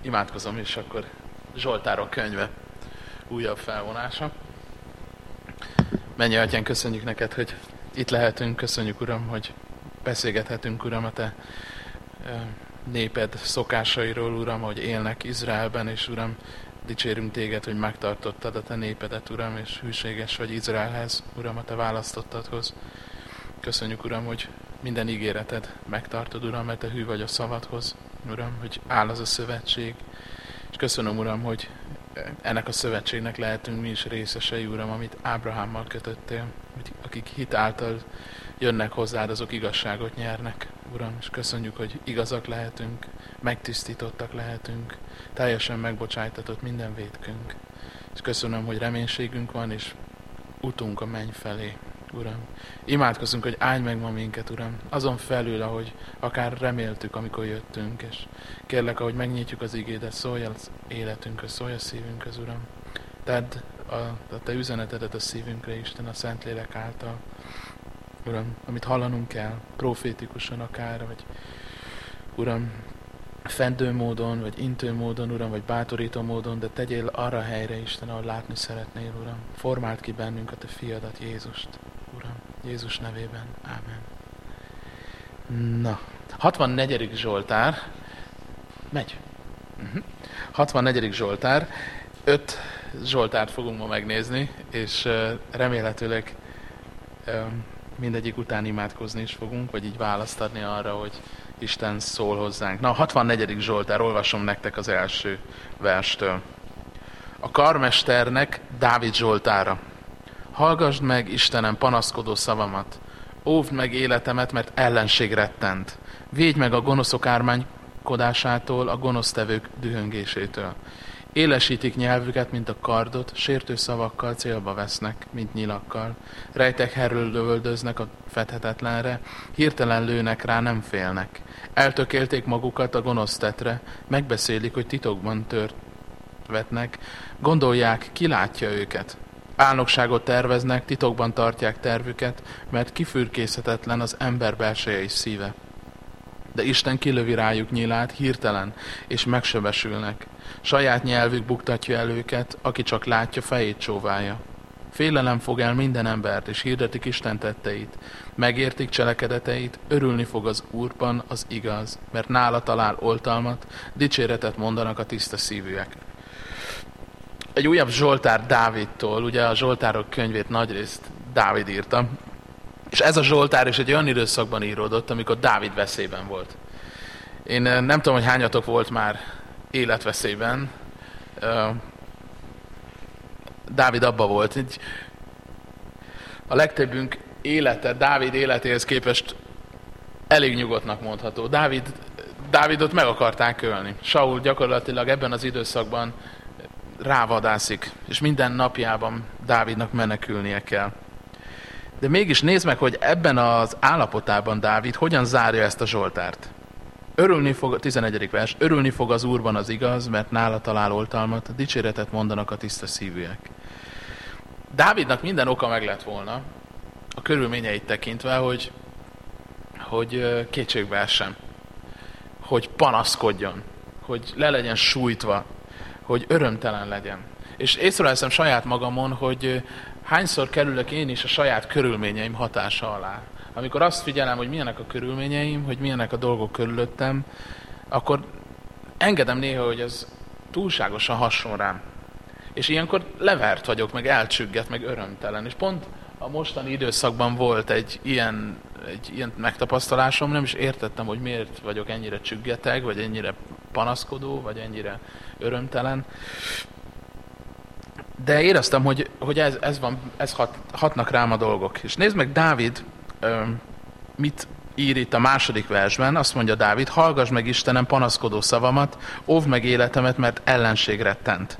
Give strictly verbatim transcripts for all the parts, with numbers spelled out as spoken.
Imádkozom, és akkor Zsoltárok könyve újabb felvonása. Mennyei Atyánk, köszönjük neked, hogy itt lehetünk, köszönjük, Uram, hogy beszélgethetünk, Uram, a te néped szokásairól, Uram, hogy élnek Izraelben, és Uram, dicsérünk téged, hogy megtartottad a te népedet, Uram, és hűséges vagy Izraelhez, Uram, a te választottadhoz. Köszönjük, Uram, hogy minden ígéreted megtartod, Uram, mert te hű vagy a szavadhoz, Uram, hogy áll az a szövetség. És köszönöm, Uram, hogy ennek a szövetségnek lehetünk mi is részesei, Uram, amit Ábrahámmal kötöttél, hogy akik hit által jönnek hozzád, azok igazságot nyernek, Uram, és köszönjük, hogy igazak lehetünk, megtisztítottak lehetünk, teljesen megbocsájtatott minden vétkünk. És köszönöm, hogy reménységünk van, és utunk a menny felé, Uram. Imádkozunk, hogy áldj meg ma minket, Uram, azon felül, ahogy akár reméltük, amikor jöttünk, és kérlek, ahogy megnyitjuk az igédet, szólj az életünkhöz, szólj a szívünkhöz, Uram. Tedd a, a te üzenetedet a szívünkre, Isten, a Szentlélek által, Uram, amit hallanunk kell, profétikusan akár, vagy Uram, fendő módon, vagy intő módon, Uram, vagy bátorító módon, de tegyél arra a helyre, Isten, ahol látni szeretnél, Uram. Formáld ki bennünk a te fiadat, Jézust, Uram. Jézus nevében. Ámen. Na, hatvannegyedik Zsoltár. Megy. Uh-huh. hatvannegyedik Zsoltár. Öt Zsoltárt fogunk ma megnézni, és uh, remélhetőleg uh, mindegyik után imádkozni is fogunk, vagy így választ adni arra, hogy Isten szól hozzánk. Na, a hatvannegyedik Zsoltár, olvasom nektek az első verstől. A karmesternek Dávid Zsoltára. Hallgasd meg, Istenem, panaszkodó szavamat. Óvd meg életemet, mert ellenség rettent. Védj meg a gonoszok ármánykodásától, a gonosztevők dühöngésétől. Élesítik nyelvüket, mint a kardot, sértő szavakkal célba vesznek, mint nyilakkal. Rejtekherről lövöldöznek a fedhetetlenre, hirtelen lőnek rá, nem félnek. Eltökélték magukat a gonosz tetre, megbeszélik, hogy titokban tört vetnek, gondolják, ki látja őket. Álnokságot terveznek, titokban tartják tervüket, mert kifürkészhetetlen az ember belsejei szíve. De Isten kilövi rájuk nyilát hirtelen, és megsebesülnek. Saját nyelvük buktatja el őket, aki csak látja, fejét csóválja. Félelem fog el minden embert, és hirdetik Isten tetteit. Megértik cselekedeteit, örülni fog az Úrban az igaz, mert nála talál oltalmat, dicséretet mondanak a tiszta szívűek. Egy újabb Zsoltár Dávidtól, ugye a Zsoltárok könyvét nagyrészt Dávid írta, és ez a Zsoltár is egy olyan időszakban íródott, amikor Dávid veszélyben volt. Én nem tudom, hogy hányatok volt már életveszélyben. Dávid abba volt. A legtöbbünk élete, Dávid életéhez képest elég nyugodtnak mondható. Dávid, Dávidot meg akarták ölni. Saul gyakorlatilag ebben az időszakban rávadászik, és minden napjában Dávidnak menekülnie kell. De mégis nézd meg, hogy ebben az állapotában Dávid hogyan zárja ezt a Zsoltárt. Örülni fog, tizenegyedik vers, örülni fog az Úrban az igaz, mert nála talál oltalmat, dicséretet mondanak a tiszta szívűek. Dávidnak minden oka meg lett volna, a körülményeit tekintve, hogy, hogy kétségbe essen, hogy panaszkodjon, hogy le legyen sújtva, hogy örömtelen legyen. És észreveszem saját magamon, hogy hányszor kerülök én is a saját körülményeim hatása alá. Amikor azt figyelem, hogy milyenek a körülményeim, hogy milyenek a dolgok körülöttem, akkor engedem néha, hogy ez túlságosan hason rám. És ilyenkor levert vagyok, meg elcsügget, meg örömtelen. És pont a mostani időszakban volt egy ilyen, egy ilyen megtapasztalásom, nem is értettem, hogy miért vagyok ennyire csüggeteg, vagy ennyire panaszkodó, vagy ennyire örömtelen. De éreztem, hogy, hogy ez, ez, van, ez hat, hatnak rám a dolgok. És nézd meg, Dávid mit ír itt a második versben, azt mondja Dávid, hallgass meg, Istenem, panaszkodó szavamat, óvd meg életemet, mert ellenség rettent.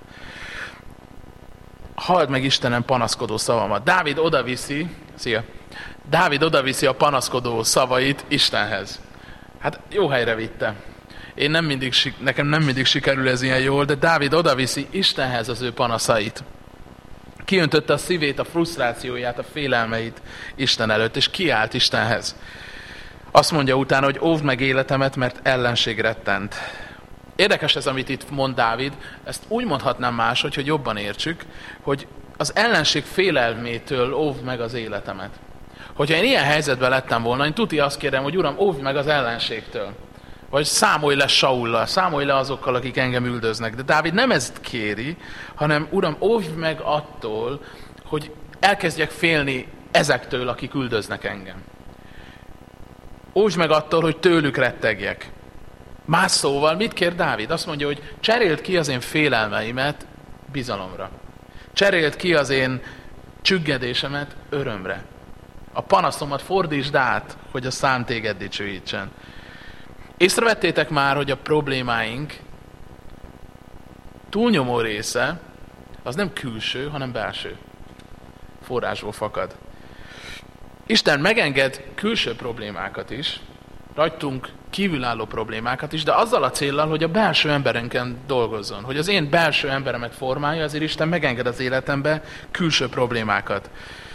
Halld meg, Istenem, panaszkodó szavamat. Dávid odaviszi, szia, Dávid odaviszi a panaszkodó szavait Istenhez. Hát jó helyre vitte. Én nem mindig, nekem nem mindig sikerül ez ilyen jól, de Dávid odaviszi Istenhez az ő panaszait. Kiöntötte a szívét, a frusztrációját, a félelmeit Isten előtt, és kiállt Istenhez. Azt mondja utána, hogy óvd meg életemet, mert ellenség rettent. Érdekes ez, amit itt mond Dávid, ezt úgy mondhatnám máshogy, hogy jobban értsük, hogy az ellenség félelmétől óvd meg az életemet. Hogyha én ilyen helyzetben lettem volna, én tuti azt kérem, hogy Uram, óvj meg az ellenségtől. Vagy számolj le Saullal, számolj le azokkal, akik engem üldöznek. De Dávid nem ezt kéri, hanem Uram, óvj meg attól, hogy elkezdjek félni ezektől, akik üldöznek engem. Óvj meg attól, hogy tőlük rettegjek. Más szóval, mit kér Dávid? Azt mondja, hogy cseréld ki az én félelmeimet bizalomra. Cseréld ki az én csüggedésemet örömre. A panaszomat fordítsd át, hogy a szám téged dicsőítsen. Észrevettétek már, hogy a problémáink túlnyomó része az nem külső, hanem belső forrásból fakad. Isten megenged külső problémákat is, rajtunk kívülálló problémákat is, de azzal a céllal, hogy a belső emberenken dolgozzon. Hogy az én belső emberemet formálja, azért Isten megenged az életembe külső problémákat.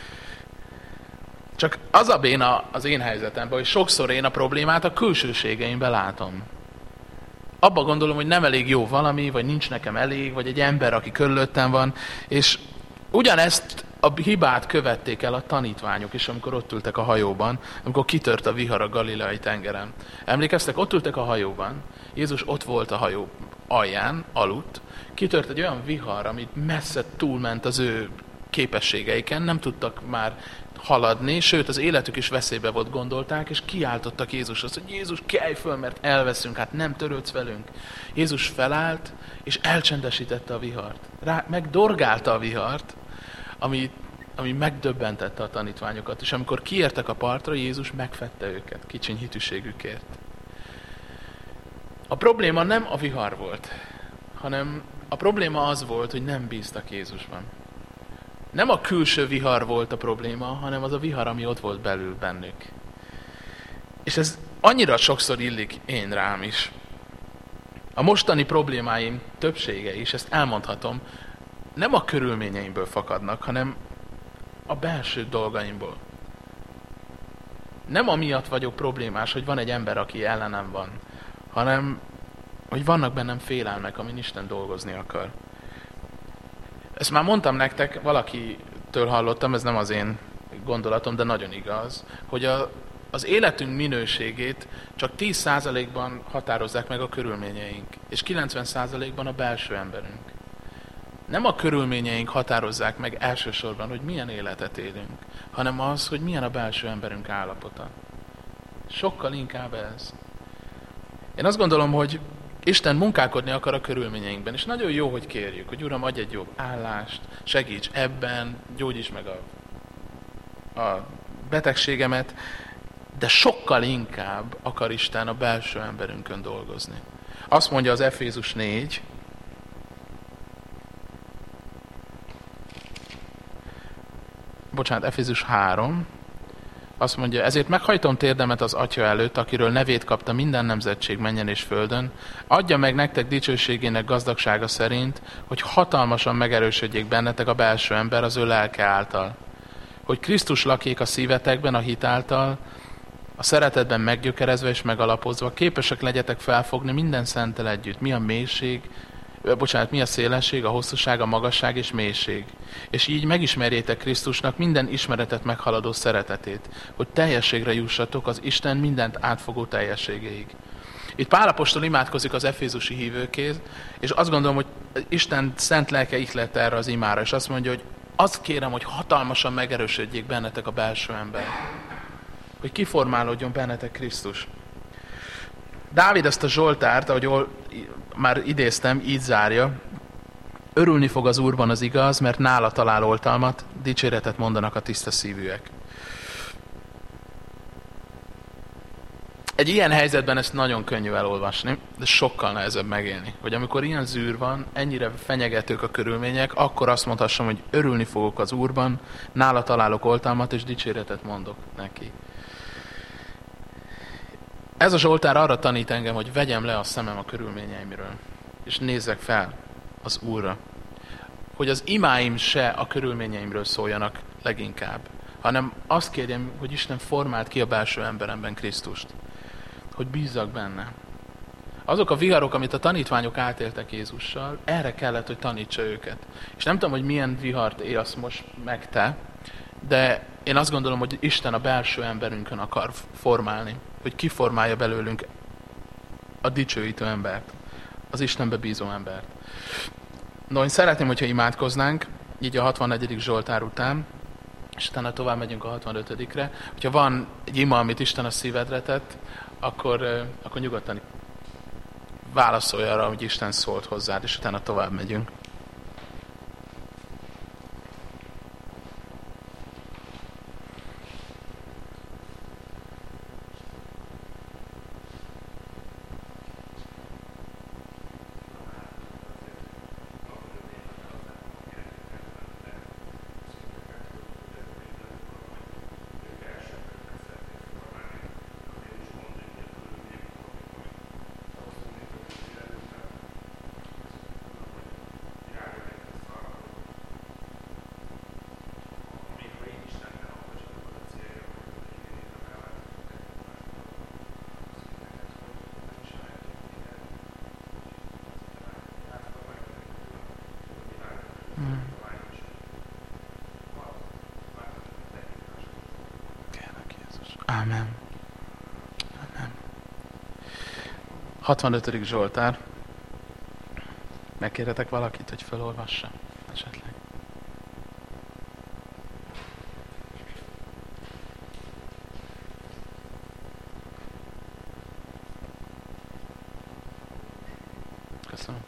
Csak az a béna az én helyzetemben, hogy sokszor én a problémát a külsőségeimben látom. Abba gondolom, hogy nem elég jó valami, vagy nincs nekem elég, vagy egy ember, aki körülöttem van, és ugyanezt a hibát követték el a tanítványok is, amikor ott ültek a hajóban, amikor kitört a vihar a Galileai tengeren. Emlékeztek, ott ültek a hajóban, Jézus ott volt a hajó alján, aludt, kitört egy olyan vihar, amit messze túlment az ő képességeiken, nem tudtak már haladni, sőt az életük is veszélybe volt, gondolták, és kiáltottak Jézushoz, hogy Jézus, kelj föl, mert elveszünk, hát nem törődsz velünk. Jézus felállt, és elcsendesítette a vihart. Rá, megdorgálta a vihart, ami, ami megdöbbentette a tanítványokat, és amikor kiértek a partra, Jézus megfedte őket, kicsiny hitűségükért. A probléma nem a vihar volt, hanem a probléma az volt, hogy nem bíztak Jézusban. Nem a külső vihar volt a probléma, hanem az a vihar, ami ott volt belül bennük. És ez annyira sokszor illik én rám is. A mostani problémáim többsége is, ezt elmondhatom, nem a körülményeimből fakadnak, hanem a belső dolgaimból. Nem amiatt vagyok problémás, hogy van egy ember, aki ellenem van, hanem hogy vannak bennem félelmek, amin Isten dolgozni akar. Ezt már mondtam nektek, valakitől hallottam, ez nem az én gondolatom, de nagyon igaz, hogy a, az életünk minőségét csak tíz százalékban határozzák meg a körülményeink, és kilencven százalékban a belső emberünk. Nem a körülményeink határozzák meg elsősorban, hogy milyen életet élünk, hanem az, hogy milyen a belső emberünk állapota. Sokkal inkább ez. Én azt gondolom, hogy Isten munkálkodni akar a körülményeinkben, és nagyon jó, hogy kérjük, hogy Uram, adj egy jobb állást, segíts ebben, gyógyíts meg a, a betegségemet, de sokkal inkább akar Isten a belső emberünkön dolgozni. Azt mondja az Efézus négy, bocsánat, Efézus három, azt mondja, ezért meghajtom térdemet az Atya előtt, akiről nevét kapta minden nemzetség mennyen és földön, adja meg nektek dicsőségének gazdagsága szerint, hogy hatalmasan megerősödjék bennetek a belső ember az ő lelke által. Hogy Krisztus lakjék a szívetekben a hit által, a szeretetben meggyökerezve és megalapozva, képesek legyetek felfogni minden szenttel együtt, mi a mélység, bocsánat, mi a szélesség, a hosszúság, a magasság és mélység. És így megismerjétek Krisztusnak minden ismeretet meghaladó szeretetét, hogy teljességre jussatok az Isten mindent átfogó teljességéig. Itt Pál apostol imádkozik az efézusi hívőkért, és azt gondolom, hogy Isten szent lelke ihlet erre az imára, és azt mondja, hogy azt kérem, hogy hatalmasan megerősödjék bennetek a belső ember. Hogy kiformálódjon bennetek Krisztus. Dávid ezt a Zsoltárt, ahogy már idéztem, így zárja. Örülni fog az Úrban az igaz, mert nála talál oltalmat, dicséretet mondanak a tiszta szívűek. Egy ilyen helyzetben ezt nagyon könnyű elolvasni, de sokkal nehezebb megélni. Hogy amikor ilyen zűr van, ennyire fenyegetők a körülmények, akkor azt mondhassam, hogy örülni fogok az Úrban, nála találok oltalmat, és dicséretet mondok neki. Ez a Zsoltár arra tanít engem, hogy vegyem le a szemem a körülményeimről, és nézzek fel az Úrra. Hogy az imáim se a körülményeimről szóljanak leginkább, hanem azt kérjem, hogy Isten formált ki a belső emberemben Krisztust. Hogy bízzak benne. azok a viharok, amit a tanítványok átéltek Jézussal, erre kellett, hogy tanítsa őket. És nem tudom, hogy milyen vihart élsz most meg te, de én azt gondolom, hogy Isten a belső emberünkön akar formálni, hogy kiformálja belőlünk a dicsőítő embert, az Istenbe bízó embert. No, én szeretném, hogyha imádkoznánk, így a hatvannegyedik Zsoltár után, és utána tovább megyünk a hatvanötödikre. Hogyha van egy ima, amit Isten a szívedre tett, akkor, akkor nyugodtan válaszolj arra, hogy Isten szólt hozzád, és utána tovább megyünk. Ámen. Ámen. hatvanötödik Zsoltár. Megkérhetek valakit, hogy felolvassa esetleg. Köszönöm.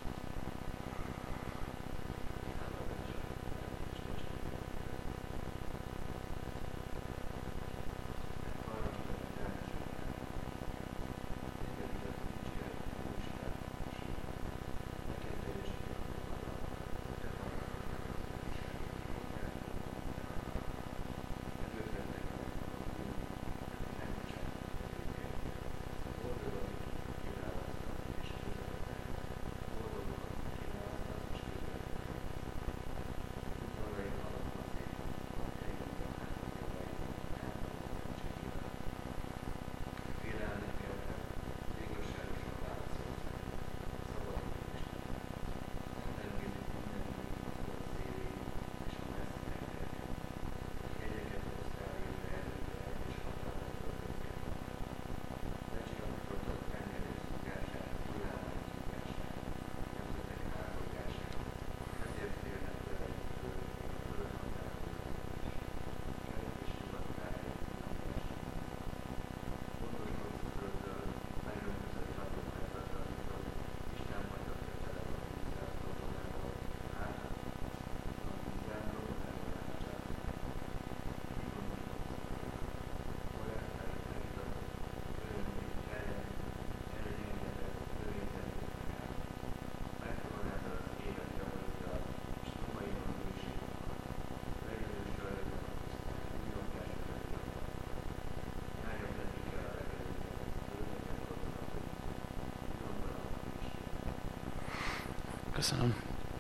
Köszönöm.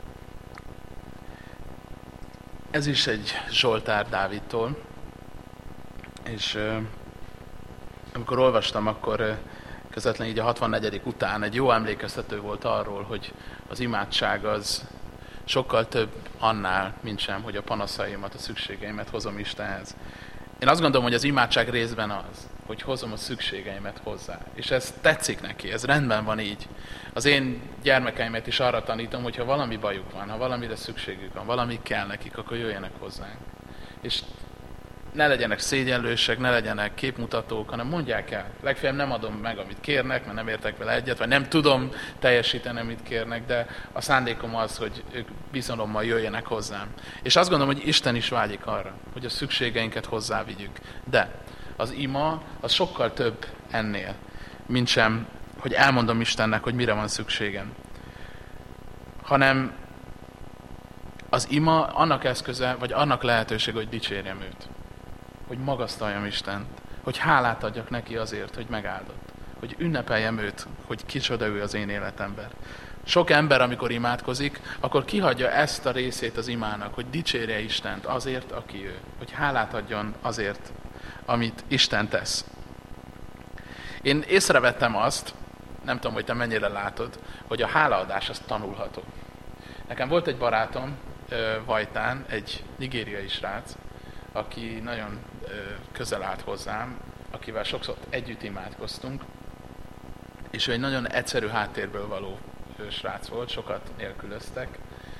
Ez is egy Zsoltár Dávidtól, és uh, amikor olvastam, akkor uh, közvetlen így a hatvannegyedik után egy jó emlékeztető volt arról, hogy az imádság az sokkal több annál, mint sem, hogy a panaszaimat, a szükségeimet hozom Istenhez. Én azt gondolom, hogy az imádság részben az, hogy hozom a szükségeimet hozzá. És ez tetszik neki, ez rendben van így. Az én gyermekeimet is arra tanítom, hogy ha valami bajuk van, ha valamire szükségük van, valami kell nekik, akkor jöjjenek hozzánk. És ne legyenek szégyenlősek, ne legyenek képmutatók, hanem mondják el. Legfeljebb nem adom meg, amit kérnek, mert nem értek vele egyet, vagy nem tudom teljesíteni, amit kérnek, de a szándékom az, hogy ők bizalommal jöjjenek hozzám. És azt gondolom, hogy Isten is vágyik arra, hogy a szükségeinket hozzávigyük. De az ima az sokkal több ennél, mint sem, hogy elmondom Istennek, hogy mire van szükségem. Hanem az ima annak eszköze, vagy annak lehetőség, hogy dicsérjem őt. Hogy magasztaljam Istent. Hogy hálát adjak neki azért, hogy megáldott. Hogy ünnepeljem őt, hogy kicsoda ő az én életemben. Sok ember, amikor imádkozik, akkor kihagyja ezt a részét az imának, hogy dicsérje Istent azért, aki ő. Hogy hálát adjon azért, amit Isten tesz. Én észrevettem azt, nem tudom, hogy te mennyire látod, hogy a hálaadás az tanulható. Nekem volt egy barátom Vajtán, egy nigériai srác, aki nagyon közel állt hozzám, akivel sokszor együtt imádkoztunk, és ő egy nagyon egyszerű háttérből való srác volt, sokat nélkülöztek,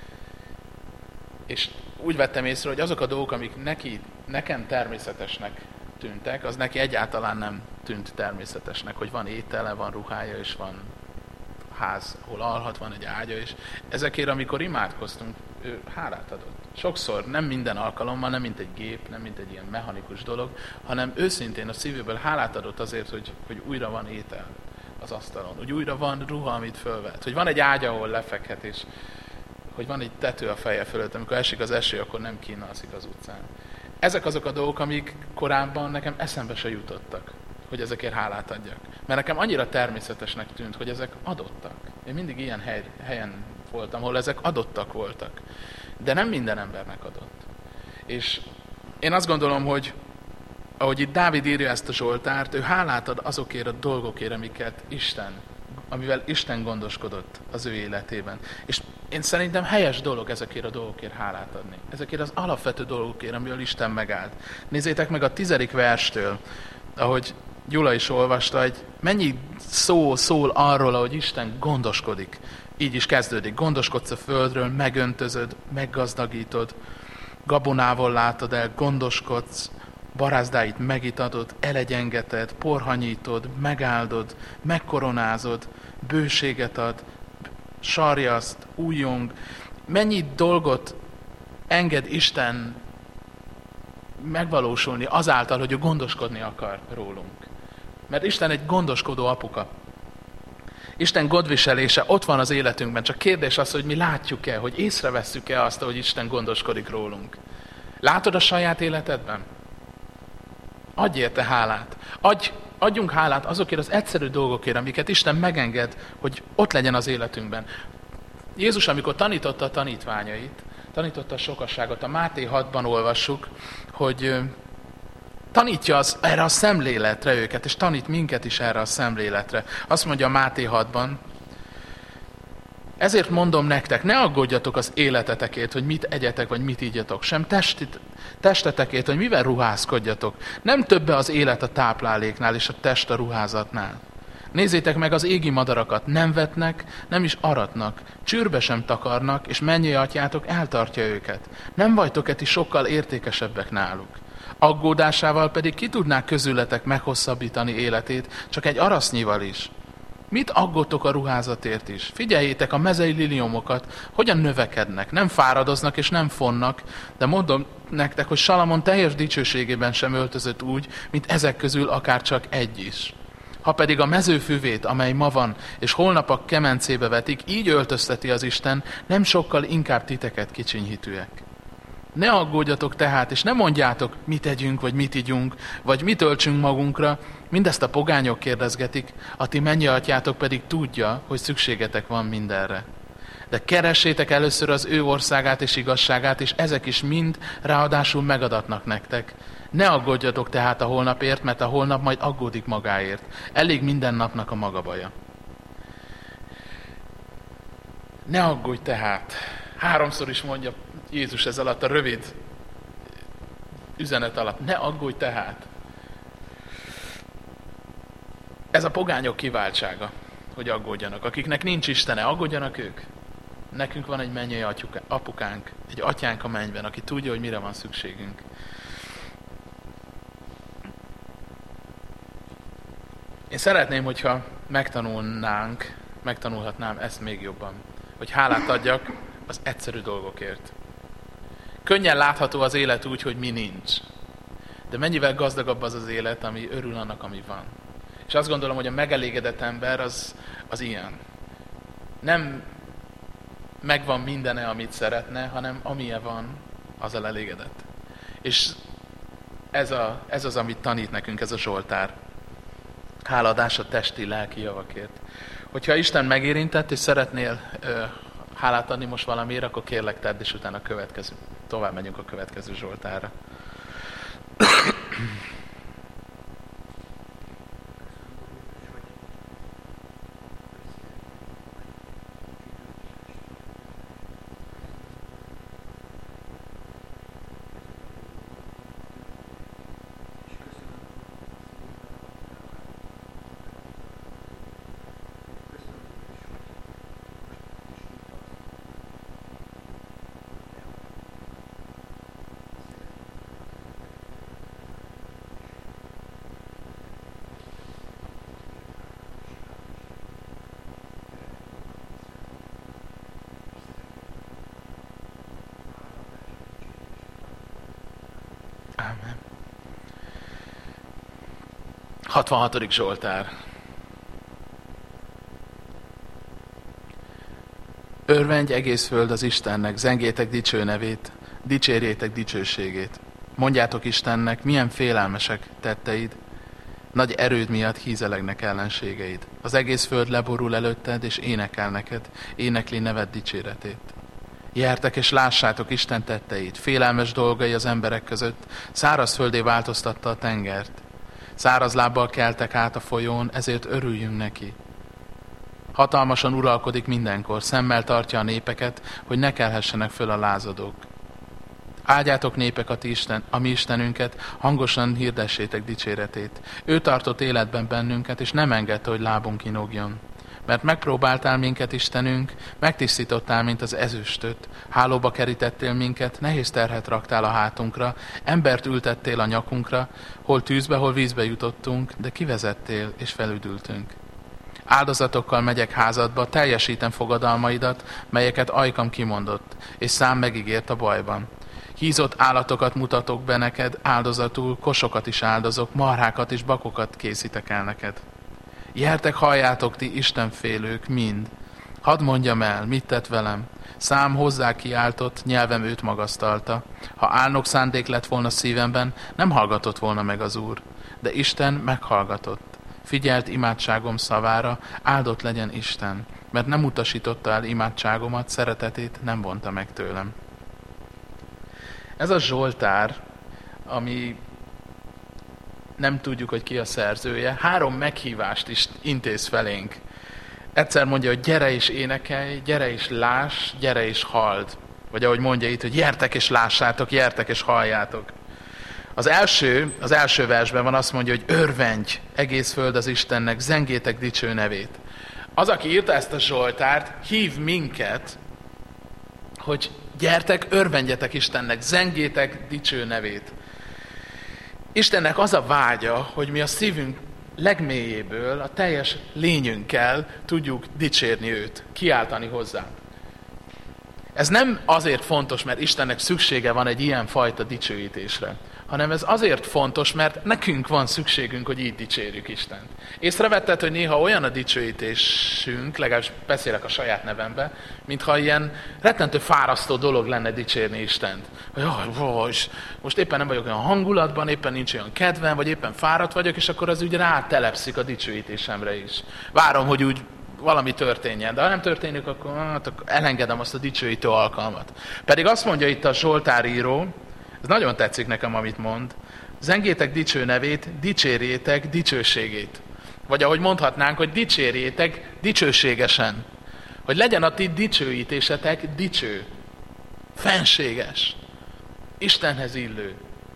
és úgy vettem észre, hogy azok a dolgok, amik neki, nekem természetesnek tűntek, az neki egyáltalán nem tűnt természetesnek, hogy van étele, van ruhája, és van ház, ahol alhat, van egy ágya, és ezekért, amikor imádkoztunk, ő hálát adott. Sokszor, nem minden alkalommal, nem mint egy gép, nem mint egy ilyen mechanikus dolog, hanem őszintén a szívéből hálát adott azért, hogy, hogy újra van étel az asztalon, hogy újra van ruha, amit fölvet, hogy van egy ágya, ahol lefekhet, és hogy van egy tető a feje fölött, amikor esik az eső, akkor nem kínalszik az utcán. Ezek azok a dolgok, amik korábban nekem eszembe se jutottak, hogy ezekért hálát adjak. Mert nekem annyira természetesnek tűnt, hogy ezek adottak. Én mindig ilyen hely, helyen voltam, ahol ezek adottak voltak. De nem minden embernek adott. És én azt gondolom, hogy ahogy itt Dávid írja ezt a Zsoltárt, ő hálát ad azokért a dolgokért, amiket Isten, amivel Isten gondoskodott az ő életében. És én szerintem helyes dolog ezekért a dolgokért hálát adni. Ezekért az alapvető dolgokért, amivel Isten megállt. Nézzétek meg a tizedik verstől, ahogy Gyula is olvasta, hogy mennyi szó szól arról, ahogy Isten gondoskodik. Így is kezdődik. Gondoskodsz a földről, megöntözöd, meggazdagítod, gabonával látod el, gondoskodsz, barázdáit megitatod, elegyengeted, porhanyítod, megáldod, megkoronázod, bőséget ad, sarjaszt, újjong. Mennyi dolgot enged Isten megvalósulni azáltal, hogy ő gondoskodni akar rólunk. Mert Isten egy gondoskodó apuka. Isten gondviselése ott van az életünkben, csak kérdés az, hogy mi látjuk-e, hogy észrevesszük-e azt, hogy Isten gondoskodik rólunk. Látod a saját életedben? Adj érte hálát. Adj, adjunk hálát azokért az egyszerű dolgokért, amiket Isten megenged, hogy ott legyen az életünkben. Jézus, amikor tanította a tanítványait, tanította a sokasságot, a Máté hatban olvassuk, hogy tanítja az, erre a szemléletre őket, és tanít minket is erre a szemléletre. Azt mondja a Máté hatban, ezért mondom nektek, ne aggódjatok az életetekért, hogy mit egyetek, vagy mit ígyatok, sem testit, testetekért, hogy mivel ruházkodjatok. Nem többe az élet a tápláléknál, és a test a ruházatnál. Nézzétek meg az égi madarakat, nem vetnek, nem is aratnak, csőrbe sem takarnak, és mennyei atyátok eltartja őket. Nem vagytok-e ti sokkal értékesebbek náluk? Aggódásával pedig ki tudnák közületek meghosszabbítani életét, csak egy arasznyival is. Mit aggódtok a ruházatért is? Figyeljétek a mezei liliomokat, hogyan növekednek, nem fáradoznak és nem fonnak, de mondom nektek, hogy Salamon teljes dicsőségében sem öltözött úgy, mint ezek közül akár csak egy is. Ha pedig a mezőfüvét, amely ma van, és holnap a kemencébe vetik, így öltözteti az Isten, nem sokkal inkább titeket kicsinyhitűek. Ne aggódjatok tehát, és ne mondjátok, mit tegyünk, vagy mit igyunk, vagy mit öltsünk magunkra, mindezt a pogányok kérdezgetik, a ti mennyi atyátok pedig tudja, hogy szükségetek van mindenre. De keressétek először az ő országát és igazságát, és ezek is mind ráadásul megadatnak nektek. Ne aggódjatok tehát a holnapért, mert a holnap majd aggódik magáért. Elég minden napnak a maga baja. Ne aggódj tehát. Háromszor is mondja Jézus ez alatt a rövid üzenet alatt. Ne aggódj tehát. Ez a pogányok kiváltsága, hogy aggódjanak. Akiknek nincs Istene, aggódjanak ők. Nekünk van egy mennyei apukánk, egy atyánk a mennyben, aki tudja, hogy mire van szükségünk. Én szeretném, hogyha megtanulnánk, megtanulhatnám ezt még jobban, hogy hálát adjak az egyszerű dolgokért. Könnyen látható az élet úgy, hogy mi nincs. De mennyivel gazdagabb az az élet, ami örül annak, ami van. És azt gondolom, hogy a megelégedett ember az, az ilyen. Nem megvan mindene, amit szeretne, hanem amilyen van, azzal elégedett. És ez, a, ez az, amit tanít nekünk ez a Zsoltár. Háladás a testi, lelki javakért. Hogyha Isten megérintett, és szeretnél ö, hálát adni most valamiért, akkor kérlek tedd, és utána a következő. Tovább megyünk a következő Zsoltárra. Ámen. hatvanhatodik Zsoltár. Örvendj egész föld az Istennek, zengétek dicső nevét, dicsérjétek dicsőségét. Mondjátok Istennek, milyen félelmesek tetteid, nagy erőd miatt hízelegnek ellenségeid. Az egész föld leborul előtted, és énekel neked, énekli neved dicséretét. Jertek és lássátok Isten tetteit, félelmes dolgai az emberek között, száraz földé változtatta a tengert. Száraz lábbal keltek át a folyón, ezért örüljünk neki. Hatalmasan uralkodik mindenkor, szemmel tartja a népeket, hogy ne kelhessenek föl a lázadók. Áldjátok népek a, ti Isten, a mi Istenünket, hangosan hirdessétek dicséretét. Ő tartott életben bennünket, és nem engedte, hogy lábunk kinogjon. Mert megpróbáltál minket, Istenünk, megtisztítottál, mint az ezüstöt, hálóba kerítettél minket, nehéz terhet raktál a hátunkra, embert ültettél a nyakunkra, hol tűzbe, hol vízbe jutottunk, de kivezettél, és felüdültünk. Áldozatokkal megyek házadba, teljesítem fogadalmaidat, melyeket ajkam kimondott, és szám megígért a bajban. Hízott állatokat mutatok be neked, áldozatul, kosokat is áldozok, marhákat és bakokat készítek el neked. Jertek, halljátok ti istenfélők mind. Hadd mondjam el, mit tett velem. Szám hozzá kiáltott, nyelvem őt magasztalta. Ha álnok szándék lett volna szívemben, nem hallgatott volna meg az Úr. De Isten meghallgatott. Figyelt imádságom szavára, áldott legyen Isten, mert nem utasította el imádságomat, szeretetét nem vonta meg tőlem. Ez a Zsoltár, ami nem tudjuk, hogy ki a szerzője, három meghívást is intéz felénk. Egyszer mondja, hogy gyere és énekelj, gyere és láss, gyere és halld. Vagy ahogy mondja itt, hogy gyertek és lássátok, gyertek és halljátok. Az első, az első versben van, azt mondja, hogy örvendj egész föld az Istennek, zengétek dicső nevét. Az, aki írta ezt a Zsoltárt, hív minket, hogy gyertek, örvendjetek Istennek, zengétek dicső nevét. Istennek az a vágya, hogy mi a szívünk legmélyéből, a teljes lényünkkel tudjuk dicsérni őt, kiáltani hozzá. Ez nem azért fontos, mert Istennek szüksége van egy ilyen fajta dicsőítésre, hanem ez azért fontos, mert nekünk van szükségünk, hogy így dicsérjük Istent. Észrevetted, hogy néha olyan a dicsőítésünk, legalábbis beszélek a saját nevembe, mintha ilyen rettentő fárasztó dolog lenne dicsérni Istent. Hogy oh, most éppen nem vagyok olyan hangulatban, éppen nincs olyan kedvem, vagy éppen fáradt vagyok, és akkor az úgy rátelepszik a dicsőítésemre is. Várom, hogy úgy valami történjen, de ha nem történik, akkor, hát, akkor elengedem azt a dicsőítő alkalmat. Pedig azt mondja itt a Zsoltár író, ez nagyon tetszik nekem, amit mond, zengétek dicső nevét, dicsérjétek dicsőségét. Vagy ahogy mondhatnánk, hogy dicsérjétek dicsőségesen. Hogy legyen a ti dicsőítésetek dicső, fenséges, Istenhez illő.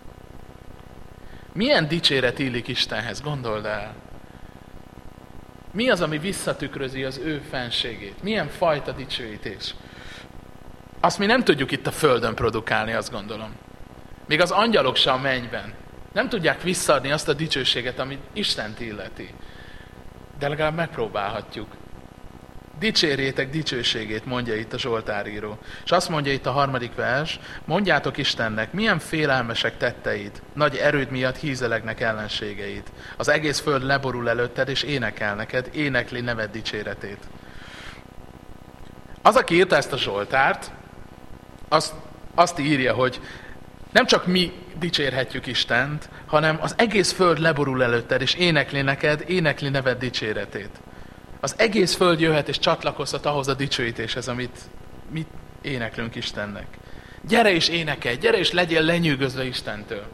Milyen dicséret illik Istenhez, gondold el. Mi az, ami visszatükrözi az ő fenségét? Milyen fajta dicsőítés? Azt mi nem tudjuk itt a földön produkálni, azt gondolom. Még az angyalok se a mennyben nem tudják visszaadni azt a dicsőséget, amit Istent illeti. De legalább megpróbálhatjuk. Dicsérjétek dicsőségét, mondja itt a Zsoltáríró. És azt mondja itt a harmadik vers, mondjátok Istennek, milyen félelmesek tetteid, nagy erőd miatt hízelegnek ellenségeid. Az egész föld leborul előtted, és énekel neked, énekli neved dicséretét. Az, aki írta ezt a Zsoltárt, azt, azt írja, hogy nem csak mi dicsérhetjük Istent, hanem az egész föld leborul előtted, és énekli neked, énekli neved dicséretét. Az egész föld jöhet és csatlakozhat ahhoz a dicsőítéshez, amit mi éneklünk Istennek. Gyere és énekelj, gyere és legyél lenyűgözve Istentől.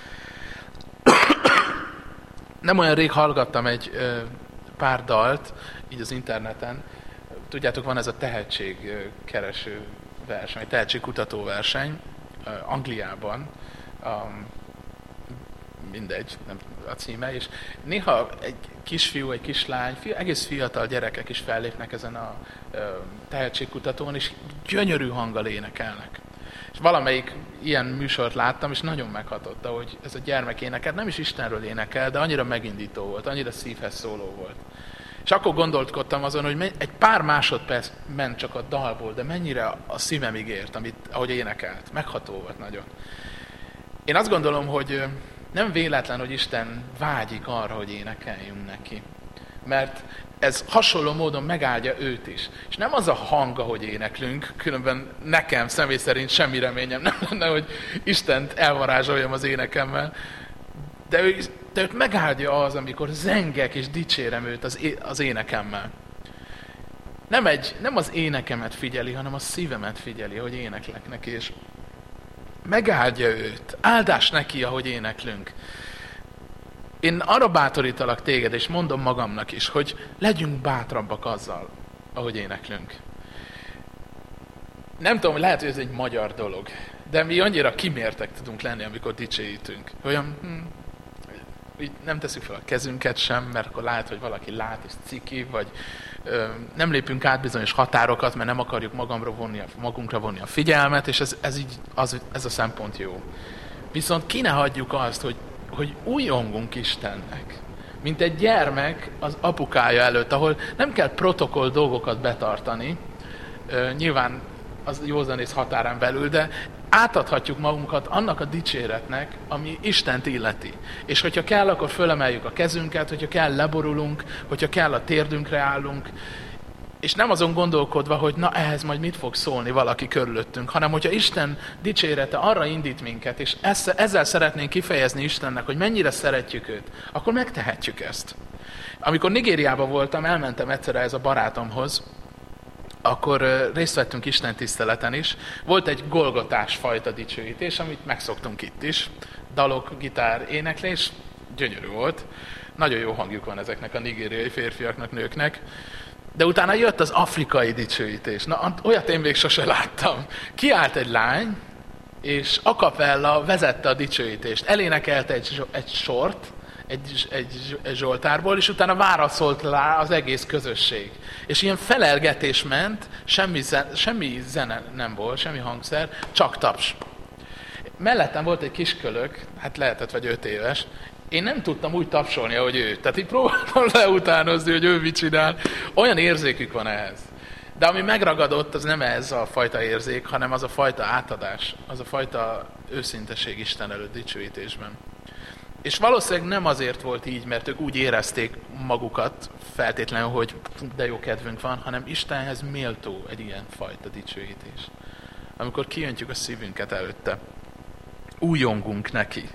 Nem olyan rég hallgattam egy ö, pár dalt, így az interneten. Tudjátok, van ez a tehetségkereső verseny, tehetségkutató verseny, ö, Angliában. Um, mindegy, nem a címe, és néha egy kisfiú, egy kislány, fi, egész fiatal gyerekek is fellépnek ezen a ö, tehetségkutatón, és gyönyörű hanggal énekelnek. És valamelyik ilyen műsort láttam, és nagyon meghatott, hogy ez a gyermek énekel, nem is Istenről énekel, de annyira megindító volt, annyira szívhez szóló volt. És akkor gondolkodtam azon, hogy egy pár másodperc ment csak a dalból, de mennyire a szívemig ért, amit, ahogy énekelt. Megható volt nagyon. Én azt gondolom, hogy nem véletlen, hogy Isten vágyik arra, hogy énekeljünk neki. Mert ez hasonló módon megáldja őt is. És nem az a hang, ahogy éneklünk, különben nekem személy szerint semmi reményem nem lenne, hogy Istent elvarázsoljam az énekemmel, de, ő, de őt megáldja az, amikor zengek és dicsérem őt az, é, az énekemmel. Nem, egy, nem az énekemet figyeli, hanem a szívemet figyeli, hogy éneklek neki, és megáldja őt. Áldás neki, ahogy éneklünk. Én arra bátorítalak téged, és mondom magamnak is, hogy legyünk bátrabbak azzal, ahogy éneklünk. Nem tudom, lehet, hogy ez egy magyar dolog, de mi annyira kimértek tudunk lenni, amikor dicsőítünk. Olyan, hm, így nem tesszük fel a kezünket sem, mert akkor lehet, hogy valaki lát és ciki, vagy ö, nem lépünk át bizonyos határokat, mert nem akarjuk magamra vonni, magunkra vonni a figyelmet, és ez, ez, így, az, ez a szempont jó. Viszont ki ne hagyjuk azt, hogy hogy újongunk Istennek, mint egy gyermek az apukája előtt, ahol nem kell protokoll dolgokat betartani, nyilván az józanész határán belül, de átadhatjuk magunkat annak a dicséretnek, ami Istent illeti. És hogyha kell, akkor fölemeljük a kezünket, hogyha kell, leborulunk, hogyha kell, a térdünkre állunk, és nem azon gondolkodva, hogy na ehhez majd mit fog szólni valaki körülöttünk, hanem hogyha Isten dicsérete arra indít minket, és ezzel szeretnénk kifejezni Istennek, hogy mennyire szeretjük őt, akkor megtehetjük ezt. Amikor Nigériában voltam, elmentem egyszerre ez a barátomhoz, akkor részt vettünk Isten tiszteleten is. Volt egy golgotás fajta dicsőítés, amit megszoktunk itt is. Dalok, gitár, éneklés, gyönyörű volt. Nagyon jó hangjuk van ezeknek a nigériai férfiaknak, nőknek. De utána jött az afrikai dicsőítés. Na, olyat én még sose láttam. Kiállt egy lány, és a cappella vezette a dicsőítést. Elénekelte egy, egy sort, egy, egy, egy zsoltárból, és utána válaszolt rá az egész közösség. És ilyen felelgetés ment, semmi, zen, semmi zene nem volt, semmi hangszer, csak taps. Mellettem volt egy kiskölök, hát lehetett vagy öt éves, én nem tudtam úgy tapsolni, ahogy ő. Tehát így próbáltam leutánozni, hogy ő mit csinál. Olyan érzékük van ehhez. De ami megragadott, az nem ez a fajta érzék, hanem az a fajta átadás, az a fajta őszinteség Isten előtt dicsőítésben. És valószínűleg nem azért volt így, mert ők úgy érezték magukat feltétlenül, hogy de jó kedvünk van, hanem Istenhez méltó egy ilyen fajta dicsőítés. Amikor kijöntjük a szívünket előtte, újongunk neki.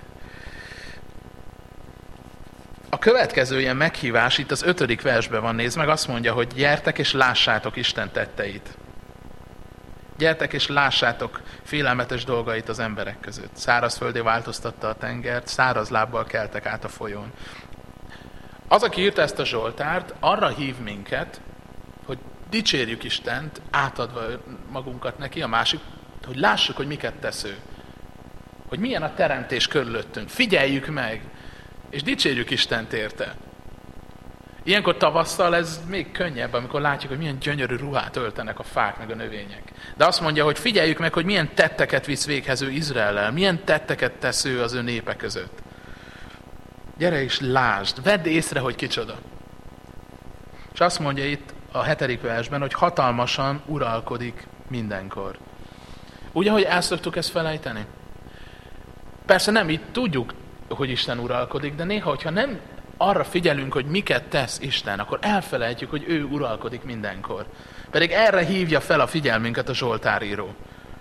A következő ilyen meghívás itt az ötödik versben van, nézd meg, azt mondja, hogy gyertek és lássátok Isten tetteit. Gyertek és lássátok félelmetes dolgait az emberek között. Szárazföldé változtatta a tengert, száraz lábbal keltek át a folyón. Az, aki írta ezt a Zsoltárt, arra hív minket, hogy dicsérjük Istent, átadva magunkat neki, a másik, hogy lássuk, hogy miket tesz ő. Hogy milyen a teremtés körülöttünk. Figyeljük meg, és dicsérjük Istent érte. Ilyenkor tavasszal ez még könnyebb, amikor látjuk, hogy milyen gyönyörű ruhát öltenek a fák meg a növények. De azt mondja, hogy figyeljük meg, hogy milyen tetteket visz véghez ő Izraellel, milyen tetteket tesz ő az ő népe között. Gyere és lásd, vedd észre, hogy kicsoda. És azt mondja itt a hetedik versben, hogy hatalmasan uralkodik mindenkor. Úgy, ahogy el szoktuk ezt felejteni? Persze nem, így tudjuk, hogy Isten uralkodik, de néha, hogyha nem arra figyelünk, hogy miket tesz Isten, akkor elfelejtjük, hogy ő uralkodik mindenkor. Pedig erre hívja fel a figyelmünket a Zsoltáríró.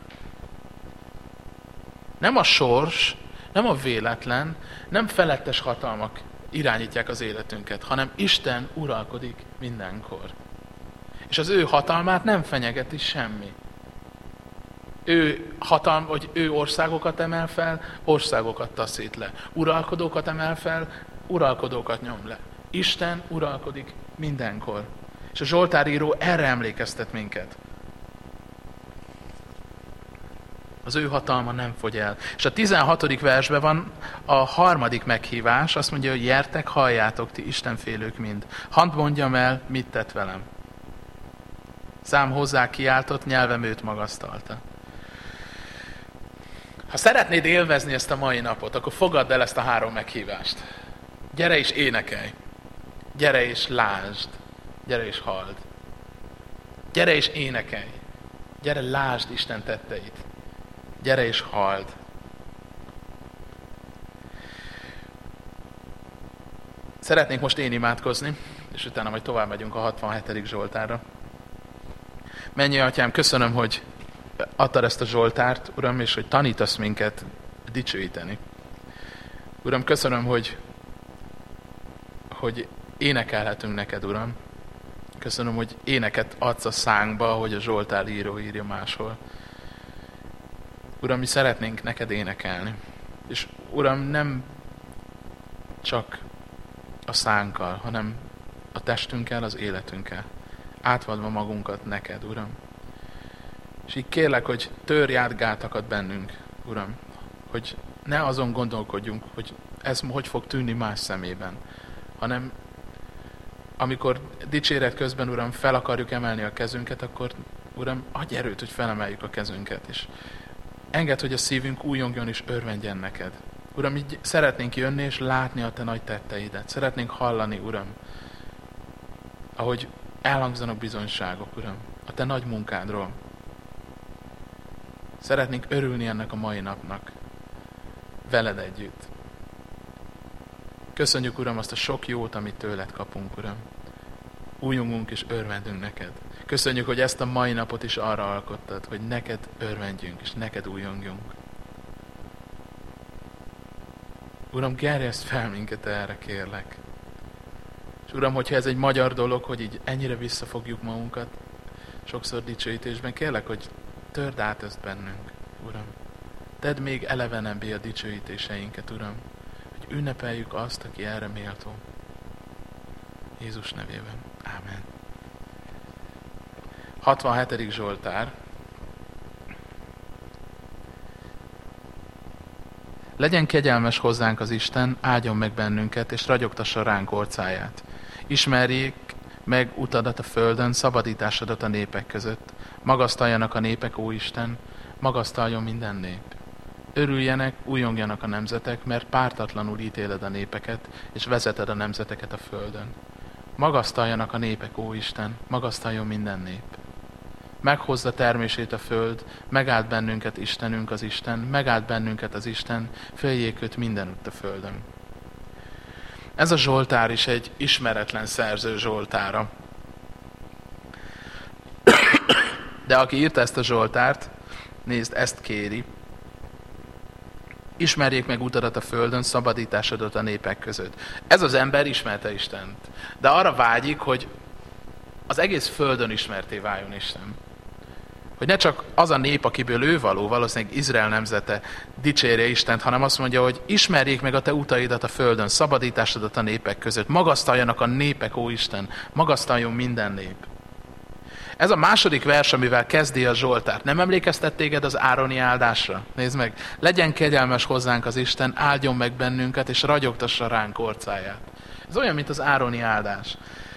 Nem a sors, nem a véletlen, nem felettes hatalmak irányítják az életünket, hanem Isten uralkodik mindenkor. És az ő hatalmát nem fenyegeti semmi. Ő hatalm, vagy ő országokat emel fel, országokat taszít le. Uralkodókat emel fel, uralkodókat nyom le. Isten uralkodik mindenkor. És a Zsoltáríró erre emlékeztet minket. Az ő hatalma nem fogy el. És a tizenhatodik versben van a harmadik meghívás, azt mondja, hogy gyertek, halljátok ti Istenfélők mind. Hadd mondjam el, mit tett velem. Szám hozzá kiáltott, nyelvem őt magasztalta. Ha szeretnéd élvezni ezt a mai napot, akkor fogadd el ezt a három meghívást. Gyere és énekelj. Gyere és lásd. Gyere és halld. Gyere és énekelj. Gyere, lásd Isten tetteit. Gyere és halld. Szeretnénk most én imádkozni, és utána majd tovább megyünk a hatvanhetedik Zsoltárra. Mennyei Atyám, köszönöm, hogy adtad ezt a Zsoltárt, Uram, és hogy tanítasz minket dicsőíteni. Uram, köszönöm, hogy, hogy énekelhetünk neked, Uram. Köszönöm, hogy éneket adsz a szánkba, hogy a Zsoltár író írja máshol. Uram, mi szeretnénk neked énekelni. És Uram, nem csak a szánkkal, hanem a testünkkel, az életünkkel. Átvadva magunkat neked, Uram. És így kérlek, hogy törj át gátakat bennünk, Uram. Hogy ne azon gondolkodjunk, hogy ez hogy fog tűnni más szemében, hanem amikor dicséret közben, Uram, fel akarjuk emelni a kezünket, akkor, Uram, adj erőt, hogy felemeljük a kezünket, és engedd, hogy a szívünk újongjon és örvendjen neked. Uram, így szeretnénk jönni és látni a te nagy tetteidet. Szeretnénk hallani, Uram, ahogy elhangzanak bizonyságok, Uram, a te nagy munkádról. Szeretnénk örülni ennek a mai napnak, veled együtt. Köszönjük, Uram, azt a sok jót, amit tőled kapunk, Uram. Újongunk és örvendünk neked. Köszönjük, hogy ezt a mai napot is arra alkottad, hogy neked örvendjünk és neked újongjunk. Uram, gerjeszt fel minket erre, kérlek. És Uram, hogyha ez egy magyar dolog, hogy így ennyire visszafogjuk magunkat, sokszor dicsőítésben, kérlek, hogy törd át ezt bennünk, Uram. Tedd még elevenebbé a dicsőítéseinket, Uram, hogy ünnepeljük azt, aki erre méltó. Jézus nevében. Ámen. hatvanhetedik Zsoltár. Legyen kegyelmes hozzánk az Isten, áldjon meg bennünket, és ragyogtassa ránk orcáját. Ismerjék meg utadat a földön, szabadításodat a népek között. Magasztaljanak a népek, ó Isten, magasztaljon minden nép. Örüljenek, újongjanak a nemzetek, mert pártatlanul ítéled a népeket, és vezeted a nemzeteket a földön. Magasztaljanak a népek, ó Isten, magasztaljon minden nép. Meghozza termését a föld, megáld bennünket Istenünk az Isten, megáld bennünket az Isten, följék őt mindenütt a földön. Ez a Zsoltár is egy ismeretlen szerző Zsoltára. De aki írta ezt a Zsoltárt, nézd, ezt kéri. Ismerjék meg utadat a földön, szabadításodat a népek között. Ez az ember ismerte Istent, de arra vágyik, hogy az egész földön ismerté váljon Isten. Hogy ne csak az a nép, akiből ő való, valószínűleg Izrael nemzete dicsérje Istent, hanem azt mondja, hogy ismerjék meg a te utaidat a földön, szabadításodat a népek között. Magasztaljanak a népek, ó Isten, magasztaljon minden nép. Ez a második vers, amivel kezdi a Zsoltárt. Nem emlékeztet téged az ároni áldásra? Nézd meg, legyen kegyelmes hozzánk az Isten, áldjon meg bennünket, és ragyogtassa ránk orcáját. Ez olyan, mint az ároni áldás.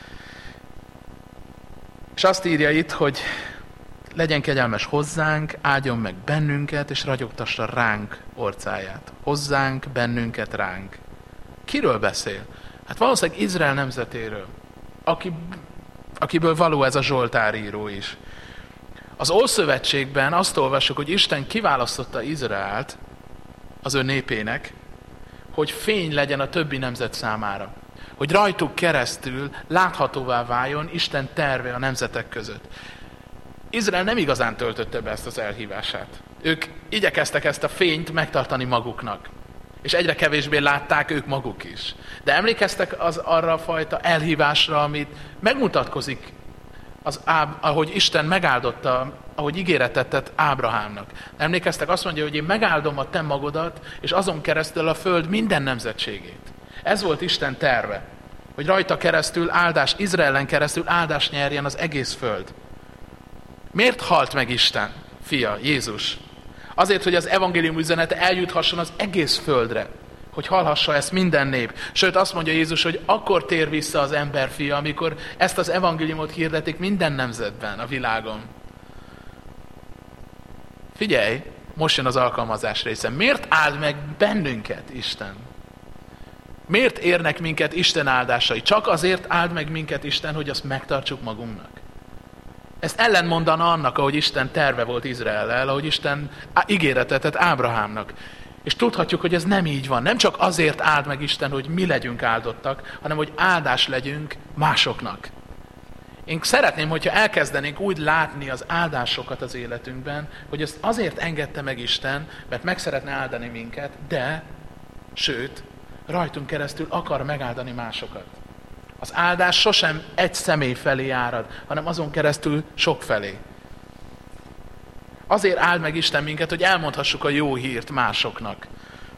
És azt írja itt, hogy legyen kegyelmes hozzánk, áldjon meg bennünket, és ragyogtassa ránk orcáját. Hozzánk, bennünket, ránk. Kiről beszél? Hát valószínűleg Izrael nemzetéről, aki, akiből való ez a Zsoltáríró is. Az Ószövetségben azt olvassuk, hogy Isten kiválasztotta Izraelt az ő népének, hogy fény legyen a többi nemzet számára. Hogy rajtuk keresztül láthatóvá váljon Isten terve a nemzetek között. Izrael nem igazán töltötte be ezt az elhívását. Ők igyekeztek ezt a fényt megtartani maguknak. És egyre kevésbé látták ők maguk is. De emlékeztek az arra a fajta elhívásra, amit megmutatkozik, az Áb, ahogy Isten megáldotta, ahogy ígéretet tett Ábrahámnak. Emlékeztek, azt mondja, hogy én megáldom a te magodat, és azon keresztül a föld minden nemzetségét. Ez volt Isten terve, hogy rajta keresztül áldás, Izraelen keresztül áldás nyerjen az egész föld. Miért halt meg Isten, fia, Jézus? Azért, hogy az evangélium üzenete eljuthasson az egész földre, hogy hallhassa ezt minden nép. Sőt, azt mondja Jézus, hogy akkor tér vissza az emberfia, amikor ezt az evangéliumot hirdetik minden nemzetben, a világon. Figyelj, most jön az alkalmazás része. Miért áld meg bennünket, Isten? Miért érnek minket Isten áldásai? Csak azért áld meg minket Isten, hogy azt megtartsuk magunknak. Ezt ellentmondana annak, ahogy Isten terve volt Izraellel, ahogy Isten ígéretet tett Ábrahámnak. És tudhatjuk, hogy ez nem így van. Nem csak azért áld meg Isten, hogy mi legyünk áldottak, hanem hogy áldás legyünk másoknak. Én szeretném, hogyha elkezdenénk úgy látni az áldásokat az életünkben, hogy ezt azért engedte meg Isten, mert meg szeretne áldani minket, de, sőt, rajtunk keresztül akar megáldani másokat. Az áldás sosem egy személy felé árad, hanem azon keresztül sok felé. Azért áld meg Isten minket, hogy elmondhassuk a jó hírt másoknak.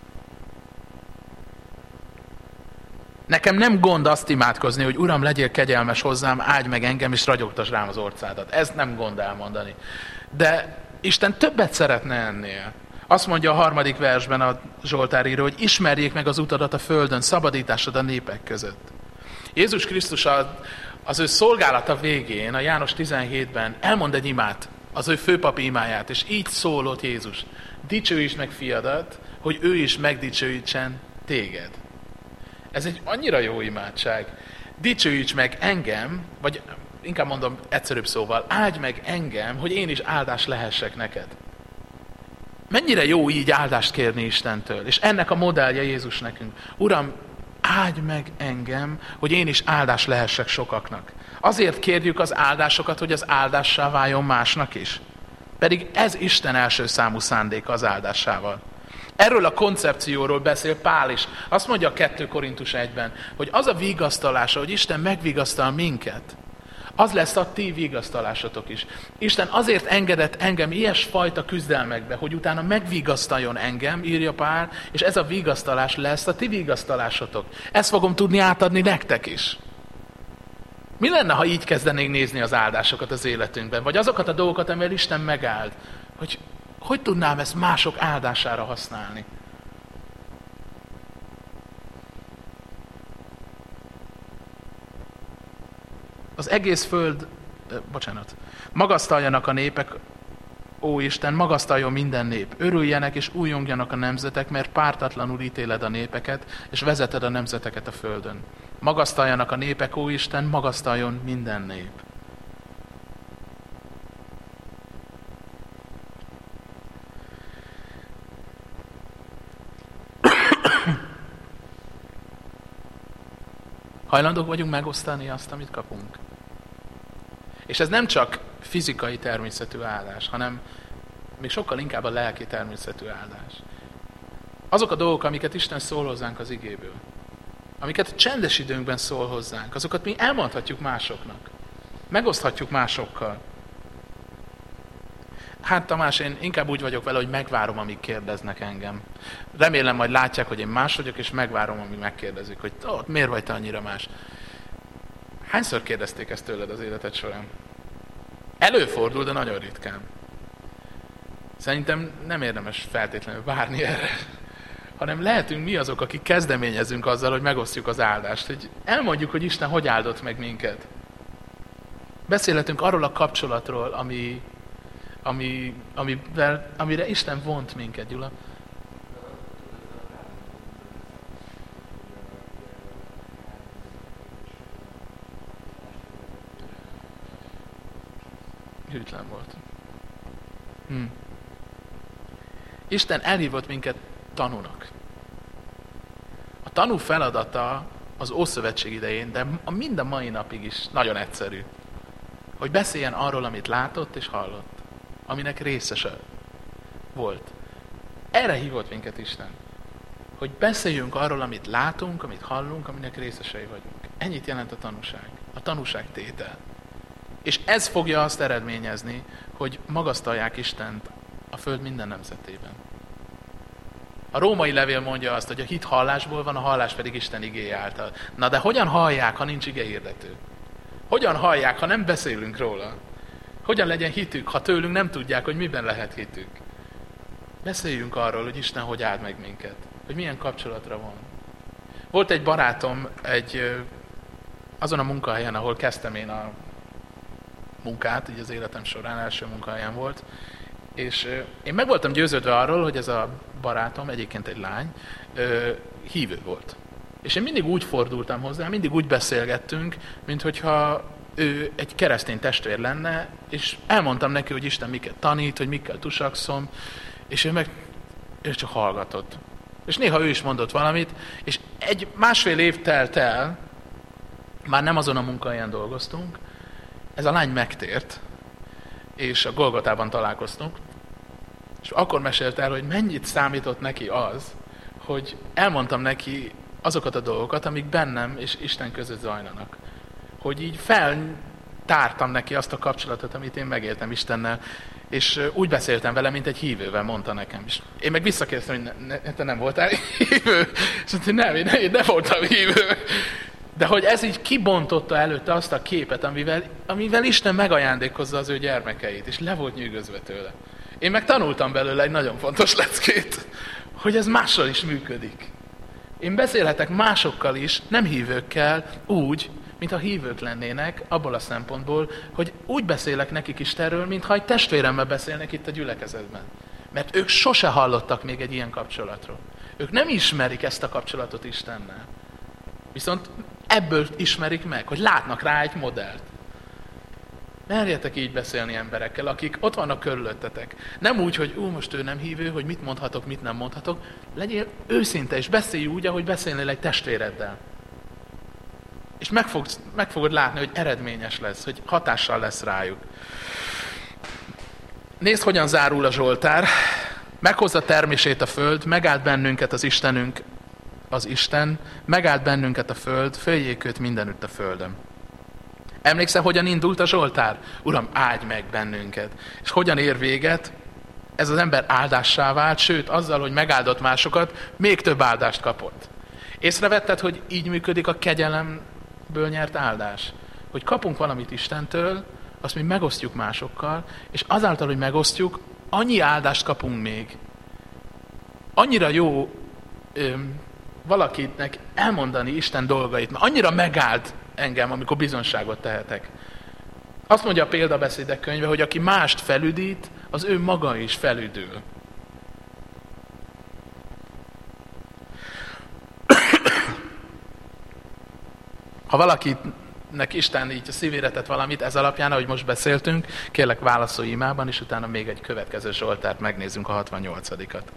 Nekem nem gond azt imádkozni, hogy Uram, legyél kegyelmes hozzám, áldj meg engem, és ragyogtass rám az orcádat. Ez nem gond elmondani. De Isten többet szeretne ennél. Azt mondja a harmadik versben a Zsoltáríró, hogy ismerjék meg az utadat a földön, szabadításod a népek között. Jézus Krisztus az ő szolgálata végén, a János tizenhétben elmond egy imát, az ő főpapi imáját, és így szólott Jézus. Dicsőíts meg fiadat, hogy ő is megdicsőítsen téged. Ez egy annyira jó imádság. Dicsőíts meg engem, vagy inkább mondom egyszerűbb szóval, áldj meg engem, hogy én is áldás lehessek neked. Mennyire jó így áldást kérni Istentől, és ennek a modellje Jézus nekünk. Uram, áldj meg engem, hogy én is áldás lehessek sokaknak. Azért kérjük az áldásokat, hogy az áldássá váljon másnak is. Pedig ez Isten első számú szándéka az áldásával. Erről a koncepcióról beszél Pál is. Azt mondja a kettő Korintus egyben, hogy az a vigasztalása, hogy Isten megvigasztal minket, az lesz a ti vigasztalásotok is. Isten azért engedett engem ilyesfajta küzdelmekbe, hogy utána megvigasztaljon engem, írja Pál, és ez a vigasztalás lesz a ti vigasztalásotok. Ezt fogom tudni átadni nektek is. Mi lenne, ha így kezdenénk nézni az áldásokat az életünkben, vagy azokat a dolgokat, amivel Isten megáld, hogy hogy tudnám ezt mások áldására használni? Az egész föld, bocsánat, magasztaljanak a népek, ó Isten, magasztaljon minden nép, örüljenek és újjongjanak a nemzetek, mert pártatlanul ítéled a népeket, és vezeted a nemzeteket a földön. Magasztaljanak a népek, ó Isten, magasztaljon minden nép. Hajlandók vagyunk megosztani azt, amit kapunk. És ez nem csak fizikai természetű áldás, hanem még sokkal inkább a lelki természetű áldás. Azok a dolgok, amiket Isten szól hozzánk az igéből, amiket csendes időnkben szól hozzánk, azokat mi elmondhatjuk másoknak. Megoszthatjuk másokkal. Hát Tamás, én inkább úgy vagyok vele, hogy megvárom, amíg kérdeznek engem. Remélem, majd látják, hogy én más vagyok, és megvárom, amíg megkérdezik, hogy oh, miért vagy te annyira más. Hányszor kérdezték ezt tőled az életed során? Előfordul, de nagyon ritkán. Szerintem nem érdemes feltétlenül várni erre, hanem lehetünk mi azok, akik kezdeményezünk azzal, hogy megosztjuk az áldást, hogy elmondjuk, hogy Isten hogy áldott meg minket. Beszélhetünk arról a kapcsolatról, ami, ami, amivel, amire Isten vont minket, Gyula. Hűtlen volt. Hm. Isten elhívott minket tanúnak. A tanú feladata az Ószövetség idején, de a mind a mai napig is nagyon egyszerű. Hogy beszéljen arról, amit látott és hallott. Aminek részese volt. Erre hívott minket Isten. Hogy beszéljünk arról, amit látunk, amit hallunk, aminek részesei vagyunk. Ennyit jelent a tanúság. A tanúság tétel. És ez fogja azt eredményezni, hogy magasztalják Istent a föld minden nemzetében. A római levél mondja azt, hogy a hit hallásból van, a hallás pedig Isten igéje által. Na de hogyan hallják, ha nincs igehirdető? Hogyan hallják, ha nem beszélünk róla? Hogyan legyen hitük, ha tőlünk nem tudják, hogy miben lehet hitük? Beszéljünk arról, hogy Isten hogy áld meg minket, hogy milyen kapcsolatra van. Volt egy barátom egy, azon a munkahelyen, ahol kezdtem én a munkát, így az életem során első munkahelyen volt, és én meg voltam győződve arról, hogy ez a barátom, egyébként egy lány, hívő volt. És én mindig úgy fordultam hozzá, mindig úgy beszélgettünk, mint hogyha ő egy keresztény testvér lenne, és elmondtam neki, hogy Isten miket tanít, hogy mikkel tusakszom, és ő meg, ő csak hallgatott. És néha ő is mondott valamit, és egy másfél év telt el, már nem azon a munkahelyen dolgoztunk, ez a lány megtért, és a Golgotában találkoztunk, és akkor mesélt el, hogy mennyit számított neki az, hogy elmondtam neki azokat a dolgokat, amik bennem és Isten között zajlanak. Hogy így feltártam neki azt a kapcsolatot, amit én megéltem Istennel, és úgy beszéltem vele, mint egy hívővel, mondta nekem is. Én meg visszakérdeztem, hogy ne, ne, te nem voltál hívő? És mondta, hogy nem, én, én nem voltam hívő. De hogy ez így kibontotta előtte azt a képet, amivel, amivel Isten megajándékozza az ő gyermekeit, és le volt nyűgözve tőle. Én meg tanultam belőle egy nagyon fontos leckét, hogy ez mással is működik. Én beszélhetek másokkal is, nem hívőkkel, úgy, mintha hívők lennének, abból a szempontból, hogy úgy beszélek nekik Istenről, mintha egy testvéremmel beszélnek itt a gyülekezetben. Mert ők sose hallottak még egy ilyen kapcsolatról. Ők nem ismerik ezt a kapcsolatot Istennel. Viszont ebből ismerik meg, hogy látnak rá egy modellt. Merjetek így beszélni emberekkel, akik ott vannak körülöttetek. Nem úgy, hogy ú, most ő nem hívő, hogy mit mondhatok, mit nem mondhatok. Legyél őszinte, és beszélj úgy, ahogy beszélnél egy testvéreddel. És meg, fogsz, meg fogod látni, hogy eredményes lesz, hogy hatással lesz rájuk. Nézd, hogyan zárul a Zsoltár. Meghozza termését a föld, megállt bennünket az Istenünk, az Isten, megállt bennünket a föld, följék őt mindenütt a földön. Emlékszel, hogyan indult a Zsoltár? Uram, áldj meg bennünket. És hogyan ér véget? Ez az ember áldássá vált, sőt, azzal, hogy megáldott másokat, még több áldást kapott. Észrevetted, hogy így működik a kegyelemből nyert áldás? Hogy kapunk valamit Istentől, azt mi megosztjuk másokkal, és azáltal, hogy megosztjuk, annyi áldást kapunk még. Annyira jó öm, valakinek elmondani Isten dolgait, mert annyira megáld engem, amikor bizonságot tehetek. Azt mondja a példabeszédek könyve, hogy aki mást felüdít, az ő maga is felüdül. Ha valakinek Isten így a szívére tett valamit, ez alapján, ahogy most beszéltünk, kérlek válaszolj imában, és utána még egy következő Zsoltárt megnézzünk, a hatvannyolcadikat.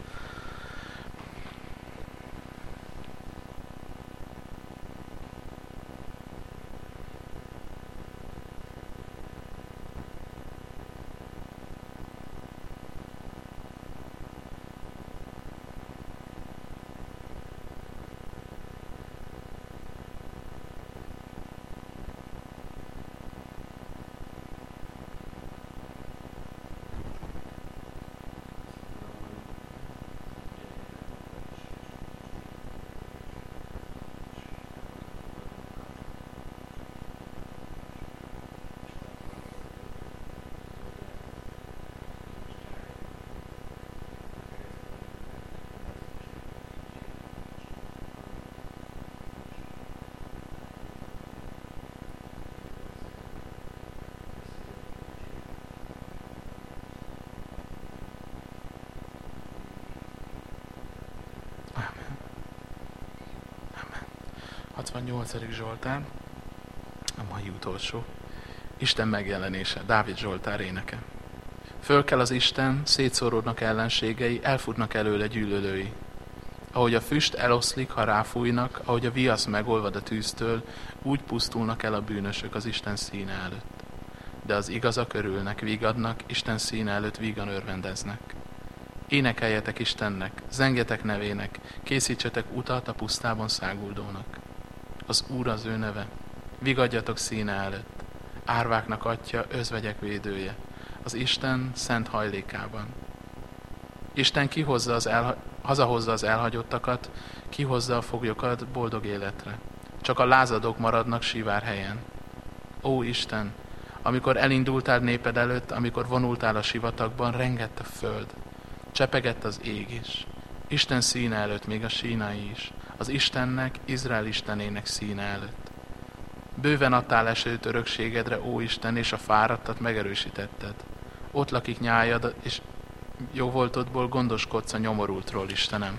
hatvannyolcadik Zsoltár, a mai utolsó. Isten megjelenése, Dávid Zsoltár éneke. Föl kell az Isten, szétszóródnak ellenségei, elfutnak előle gyűlölői. Ahogy a füst eloszlik, ha ráfújnak, ahogy a viasz megolvad a tűztől, úgy pusztulnak el a bűnösök az Isten színe előtt. De az igazak örülnek, vigadnak, Isten színe előtt vígan örvendeznek. Énekeljetek Istennek, zengjetek nevének, készítsetek utat a pusztában száguldónak. Az Úr az ő neve, vigadjatok színe előtt, árváknak atya, özvegyek védője, az Isten szent hajlékában. Isten kihozza az elha- hazahozza az elhagyottakat, kihozza a foglyokat boldog életre. Csak a lázadók maradnak sivárhelyen. Ó Isten, amikor elindultál néped előtt, amikor vonultál a sivatagban, rengett a föld, csepegett az ég is. Isten színe előtt még a sínai is, az Istennek, Izrael Istenének színe előtt. Bőven adtál esőt örökségedre, ó Isten, és a fáradtat megerősítetted. Ott lakik nyájad, és jóvoltodból gondoskodsz a nyomorultról, Istenem.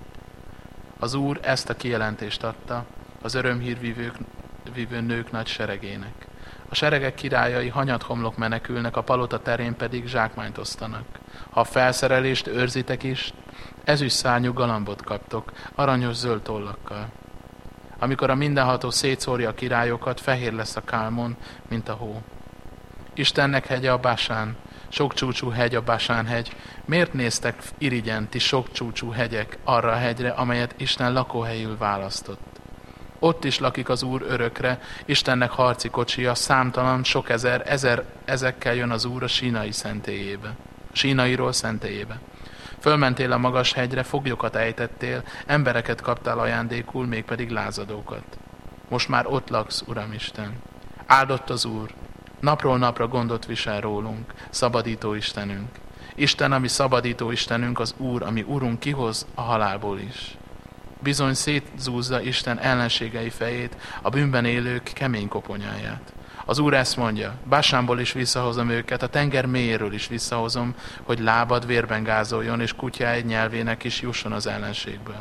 Az Úr ezt a kijelentést adta az örömhírvívők, vívő nők nagy seregének. A seregek királyai hanyathomlok menekülnek, a palota terén pedig zsákmányt osztanak. Ha a felszerelést őrzitek is, ezüst szárnyú galambot kaptok, aranyos zöld tollakkal. Amikor a mindenható szétszórja a királyokat, fehér lesz a Kálmon, mint a hó. Istennek hegye a Básán, sok csúcsú hegy a Básán hegy. Miért néztek irigyen, ti sok csúcsú hegyek arra a hegyre, amelyet Isten lakóhelyül választott? Ott is lakik az Úr örökre, Istennek harci kocsia, számtalan, sok ezer, ezer ezekkel jön az Úr a sínai szentélyébe. Sínairól szentélyébe. Fölmentél a magas hegyre, foglyokat ejtettél, embereket kaptál ajándékul, mégpedig lázadókat. Most már ott laksz, Uram Isten. Áldott az Úr, napról napra gondot visel rólunk, szabadító Istenünk. Isten, ami szabadító Istenünk, az Úr, ami Urunk kihoz a halálból is. Bizony szétzúzza Isten ellenségei fejét, a bűnben élők kemény koponyáját. Az Úr ezt mondja, Básánból is visszahozom őket, a tenger mélyéről is visszahozom, hogy lábad vérben gázoljon, és kutyáid nyelvének is jusson az ellenségből.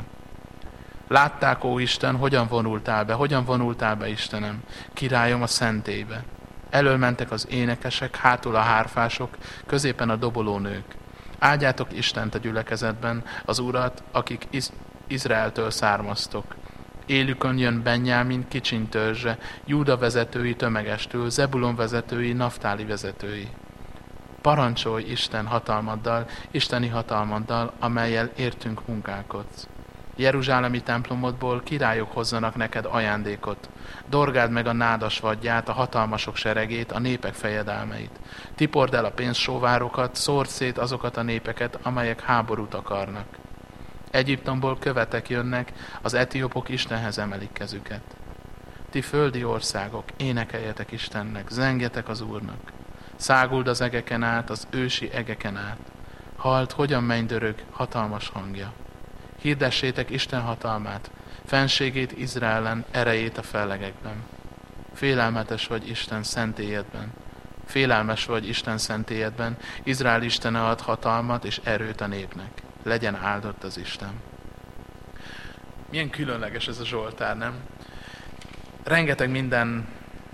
Látták, ó Isten, hogyan vonultál be, hogyan vonultál be, Istenem, királyom a szentélybe. Elől mentek az énekesek, hátul a hárfások, középen a dobolónők. Áldjátok Istent a gyülekezetben, az Urat, akik Iz- Izraeltől származtok. Élükön jön Benjámin kicsiny törzse, Júda vezetői tömegestől, Zebulon vezetői, Naftáli vezetői. Parancsolj Isten hatalmaddal, isteni hatalmaddal, amellyel értünk munkálkodsz. Jeruzsálemi templomodból királyok hozzanak neked ajándékot. Dorgáld meg a nádas vadját, a hatalmasok seregét, a népek fejedelmeit. Tipord el a pénzsóvárokat, szórd szét azokat a népeket, amelyek háborút akarnak. Egyiptomból követek jönnek, az etiópok Istenhez emelik kezüket. Ti földi országok, énekeljetek Istennek, zengjetek az Úrnak. Száguld az egeken át, az ősi egeken át. Halld, hogyan mennydörög hatalmas hangja. Hirdessétek Isten hatalmát, fenségét Izraelen, erejét a fellegekben. Félelmetes vagy Isten szentélyedben. Félelmes vagy Isten szentélyedben, Izrael Istene ad hatalmat és erőt a népnek. Legyen áldott az Isten. Milyen különleges ez a Zsoltár, nem? Rengeteg minden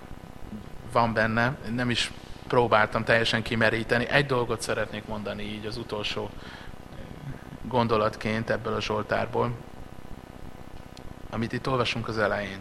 van benne, nem is próbáltam teljesen kimeríteni. Egy dolgot szeretnék mondani így az utolsó gondolatként ebből a Zsoltárból, amit itt olvasunk az elején.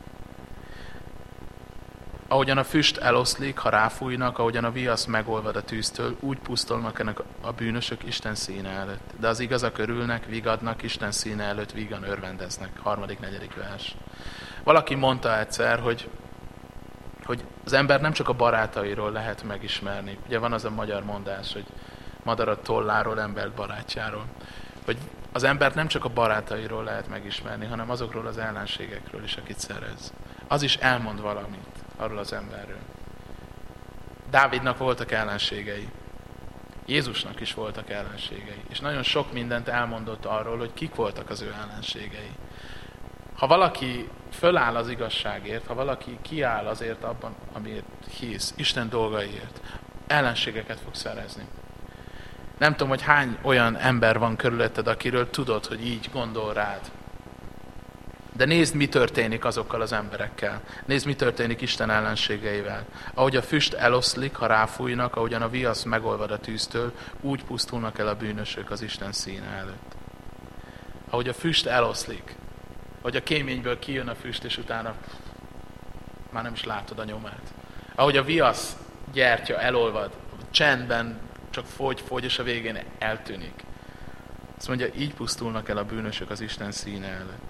Ahogyan a füst eloszlik, ha ráfújnak, ahogyan a viasz megolvad a tűztől, úgy pusztulnak ennek a bűnösök Isten színe előtt. De az igazak örülnek, vigadnak, Isten színe előtt vígan örvendeznek. Harmadik, negyedik vers. Valaki mondta egyszer, hogy, hogy az ember nem csak a barátairól lehet megismerni. Ugye van az a magyar mondás, hogy madarat tolláról, embert barátjáról. Hogy az embert nem csak a barátairól lehet megismerni, hanem azokról az ellenségekről is, akit szerez. Az is elmond valamit arról az emberről. Dávidnak voltak ellenségei. Jézusnak is voltak ellenségei. És nagyon sok mindent elmondott arról, hogy kik voltak az ő ellenségei. Ha valaki föláll az igazságért, ha valaki kiáll azért abban, amiért hisz, Isten dolgaiért, ellenségeket fog szerezni. Nem tudom, hogy hány olyan ember van körülötted, akiről tudod, hogy így gondol rád. De nézd, mi történik azokkal az emberekkel. Nézd, mi történik Isten ellenségeivel. Ahogy a füst eloszlik, ha ráfújnak, ahogyan a viasz megolvad a tűztől, úgy pusztulnak el a bűnösök az Isten színe előtt. Ahogy a füst eloszlik, hogy a kéményből kijön a füst, és utána már nem is látod a nyomát. Ahogy a viasz gyertya elolvad, csendben csak fogy, fogy, és a végén eltűnik. Azt mondja, így pusztulnak el a bűnösök az Isten színe előtt.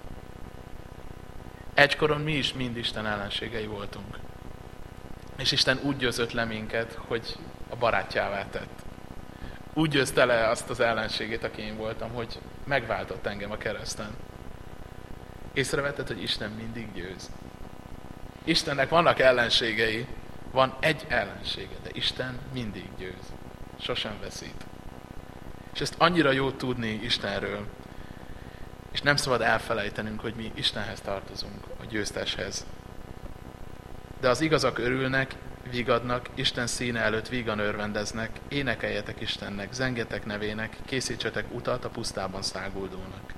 Egykoron mi is mind Isten ellenségei voltunk. És Isten úgy győzött le minket, hogy a barátjává tett. Úgy győzte le azt az ellenségét, aki én voltam, hogy megváltott engem a kereszten. Észrevetted, hogy Isten mindig győz. Istennek vannak ellenségei, van egy ellensége, de Isten mindig győz. Sosem veszít. És ezt annyira jó tudni Istenről, és nem szabad elfelejtenünk, hogy mi Istenhez tartozunk, a győzteshez. De az igazak örülnek, vigadnak, Isten színe előtt vígan örvendeznek, énekeljetek Istennek, zengetek nevének, készítsetek utat a pusztában száguldónak.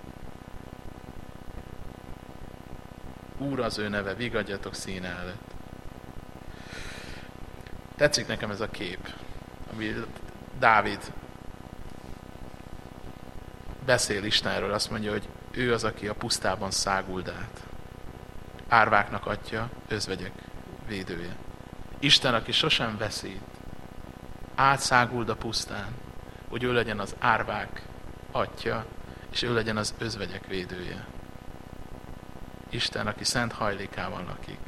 Úr az ő neve, vigadjatok színe előtt. Tetszik nekem ez a kép, ami Dávid beszél Istenről, azt mondja, hogy ő az, aki a pusztában száguld át. Árváknak atya, özvegyek védője. Isten, aki sosem veszít, átszáguld a pusztán, hogy ő legyen az árvák atya, és ő legyen az özvegyek védője. Isten, aki szent hajlékával lakik.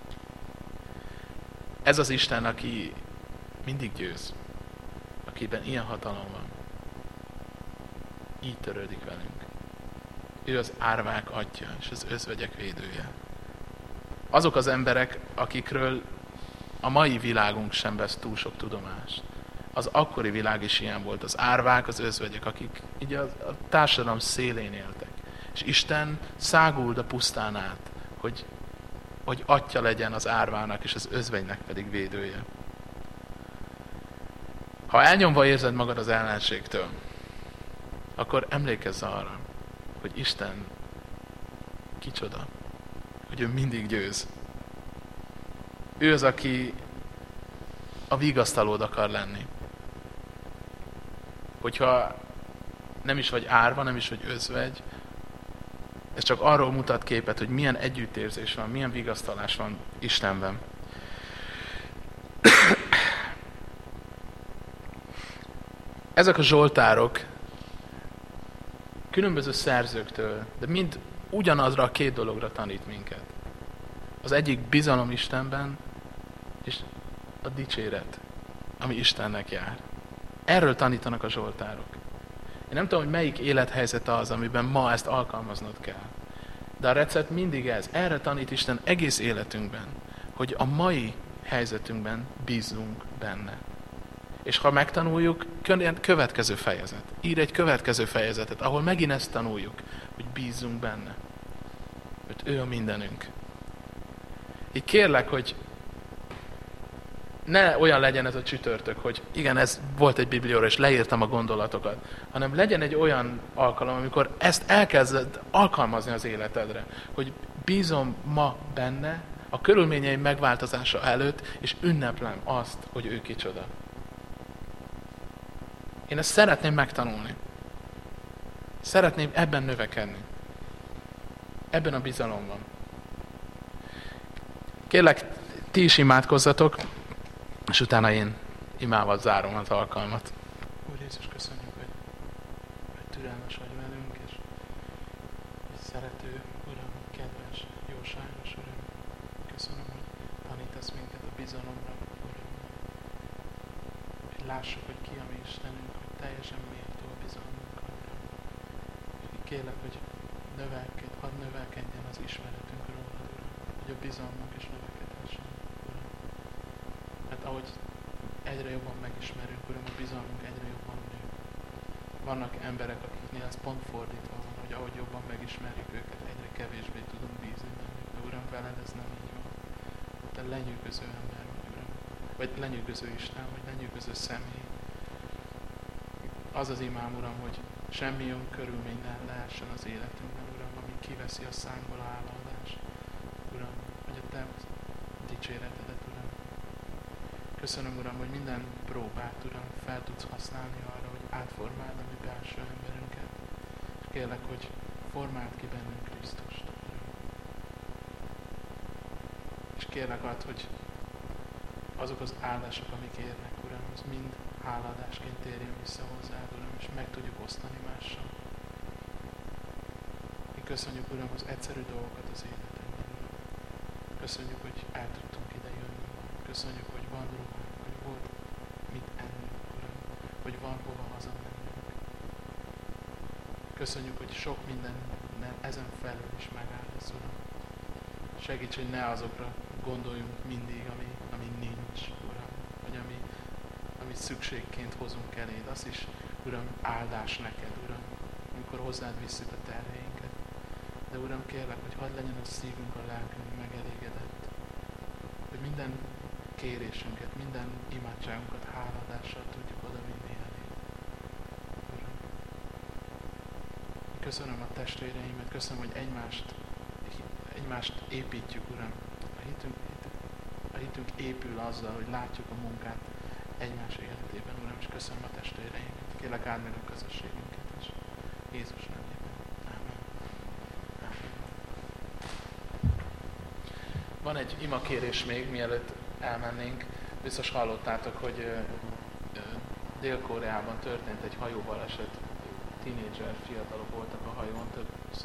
Ez az Isten, aki mindig győz, akiben ilyen hatalom van. Így törődik velünk. Ő az árvák atya, és az özvegyek védője. Azok az emberek, akikről a mai világunk sem vesz túl sok tudomást. Az akkori világ is ilyen volt. Az árvák, az özvegyek, akik így a, a társadalom szélén éltek. És Isten száguld a pusztán át, hogy, hogy atya legyen az árvának, és az özvegynek pedig védője. Ha elnyomva érzed magad az ellenségtől, akkor emlékezz arra, hogy Isten kicsoda, hogy ő mindig győz. Ő az, aki a vigasztalód akar lenni. Hogyha nem is vagy árva, nem is vagy özvegy, ez csak arról mutat képet, hogy milyen együttérzés van, milyen vigasztalás van Istenben. Ezek a zsoltárok különböző szerzőktől, de mind ugyanazra a két dologra tanít minket. Az egyik bizalom Istenben, és a dicséret, ami Istennek jár. Erről tanítanak a zsoltárok. Én nem tudom, hogy melyik élethelyzet az, amiben ma ezt alkalmaznod kell. De a recept mindig ez. Erre tanít Isten egész életünkben, hogy a mai helyzetünkben bízzunk benne. És ha megtanuljuk, következő fejezet. Ír egy következő fejezetet, ahol megint ezt tanuljuk, hogy bízzunk benne. Mert ő a mindenünk. Így kérlek, hogy ne olyan legyen ez a csütörtök, hogy igen, ez volt egy biblióra, és leírtam a gondolatokat, hanem legyen egy olyan alkalom, amikor ezt elkezded alkalmazni az életedre, hogy bízom ma benne, a körülményeim megváltozása előtt, és ünneplem azt, hogy ő kicsoda. Én ezt szeretném megtanulni. Szeretném ebben növekedni. Ebben a bizalomban. Kérlek, ti is imádkozzatok, és utána én imával zárom az alkalmat. Úr Jézus, köszönjük, hogy, hogy türelmes vagy velünk, és, és szerető, Uram, kedves, jóságos, Uram. Köszönöm, hogy tanítasz minket a bizalomra, Uram. Hogy lássuk, hogy ki a mi Istenünk, hogy teljesen méltó a bizalmunkra, Uram. Kérlek, hogy növelkedj, hadd növelkedjen az ismeretünk rólad, Uram. Hogy a bizalmunk is növekedhessen, Uram. Mert ahogy egyre jobban megismerünk, Uram, a bizalmunk egyre jobban nő. Vannak emberek, akiknél ez pont fordítva van, hogy ahogy jobban megismerjük őket, egyre kevésbé tudunk bízni bennük. De Uram, veled ez nem így van. Te lenyűgöző ember vagy, Uram. Vagy lenyűgöző Isten, vagy lenyűgöző személy. Az az imám, Uram, hogy semmi olyan körülmény ne lehessen az életünkben, Uram, ami kiveszi a szánkból a állaldást. Uram, hogy a Te dicséretedet, Uram. Köszönöm, Uram, hogy minden próbát, Uram, fel tudsz használni arra, hogy átformáld a mi belső emberünket. És kérlek, hogy formáld ki bennünk Krisztust, Uram. És kérlek add, hogy azok az áldások, amik érnek, Uram, az mind hálaadásként térjön vissza hozzád, Uram, és meg tudjuk osztani mással. Mi köszönjük, Uram, az egyszerű dolgokat az életünkben, Uram. Köszönjük, hogy el tudtunk ide jönni. Köszönjük, hogy van ruhánk, hogy volt mit ennünk, Uram, hogy van hova hazamennünk. Köszönjük, hogy sok minden ezen felül is megállsz, Uram. Segíts, hogy ne azokra gondoljunk mindig, ami, ami nincs, Uram, vagy ami, amit szükségként hozunk eléd. Az is, Uram, áldás neked, Uram, amikor hozzád visszük a terheinket. De Uram, kérlek, hogy hadd legyen a szívünk, a lelkünk megelégedett. Hogy minden kérésünket, minden imádságunkat háladással tudjuk odavinni eléd. Uram, köszönöm a testvéreimet, köszönöm, hogy egymást, egymást építjük, Uram. A hitünk, a a hitünk épül azzal, hogy látjuk a munkát egymás életében, Uram, és köszönöm a testvéreinket. Kérlek, áld meg a közösségünket is. Jézus nevében. Ámen. Ámen. Van egy imakérés még, mielőtt elmennénk. Biztos hallottátok, hogy ö, ö, Dél-Koreában történt egy hajóbaleset. Tínédzser fiatalok voltak a hajón, több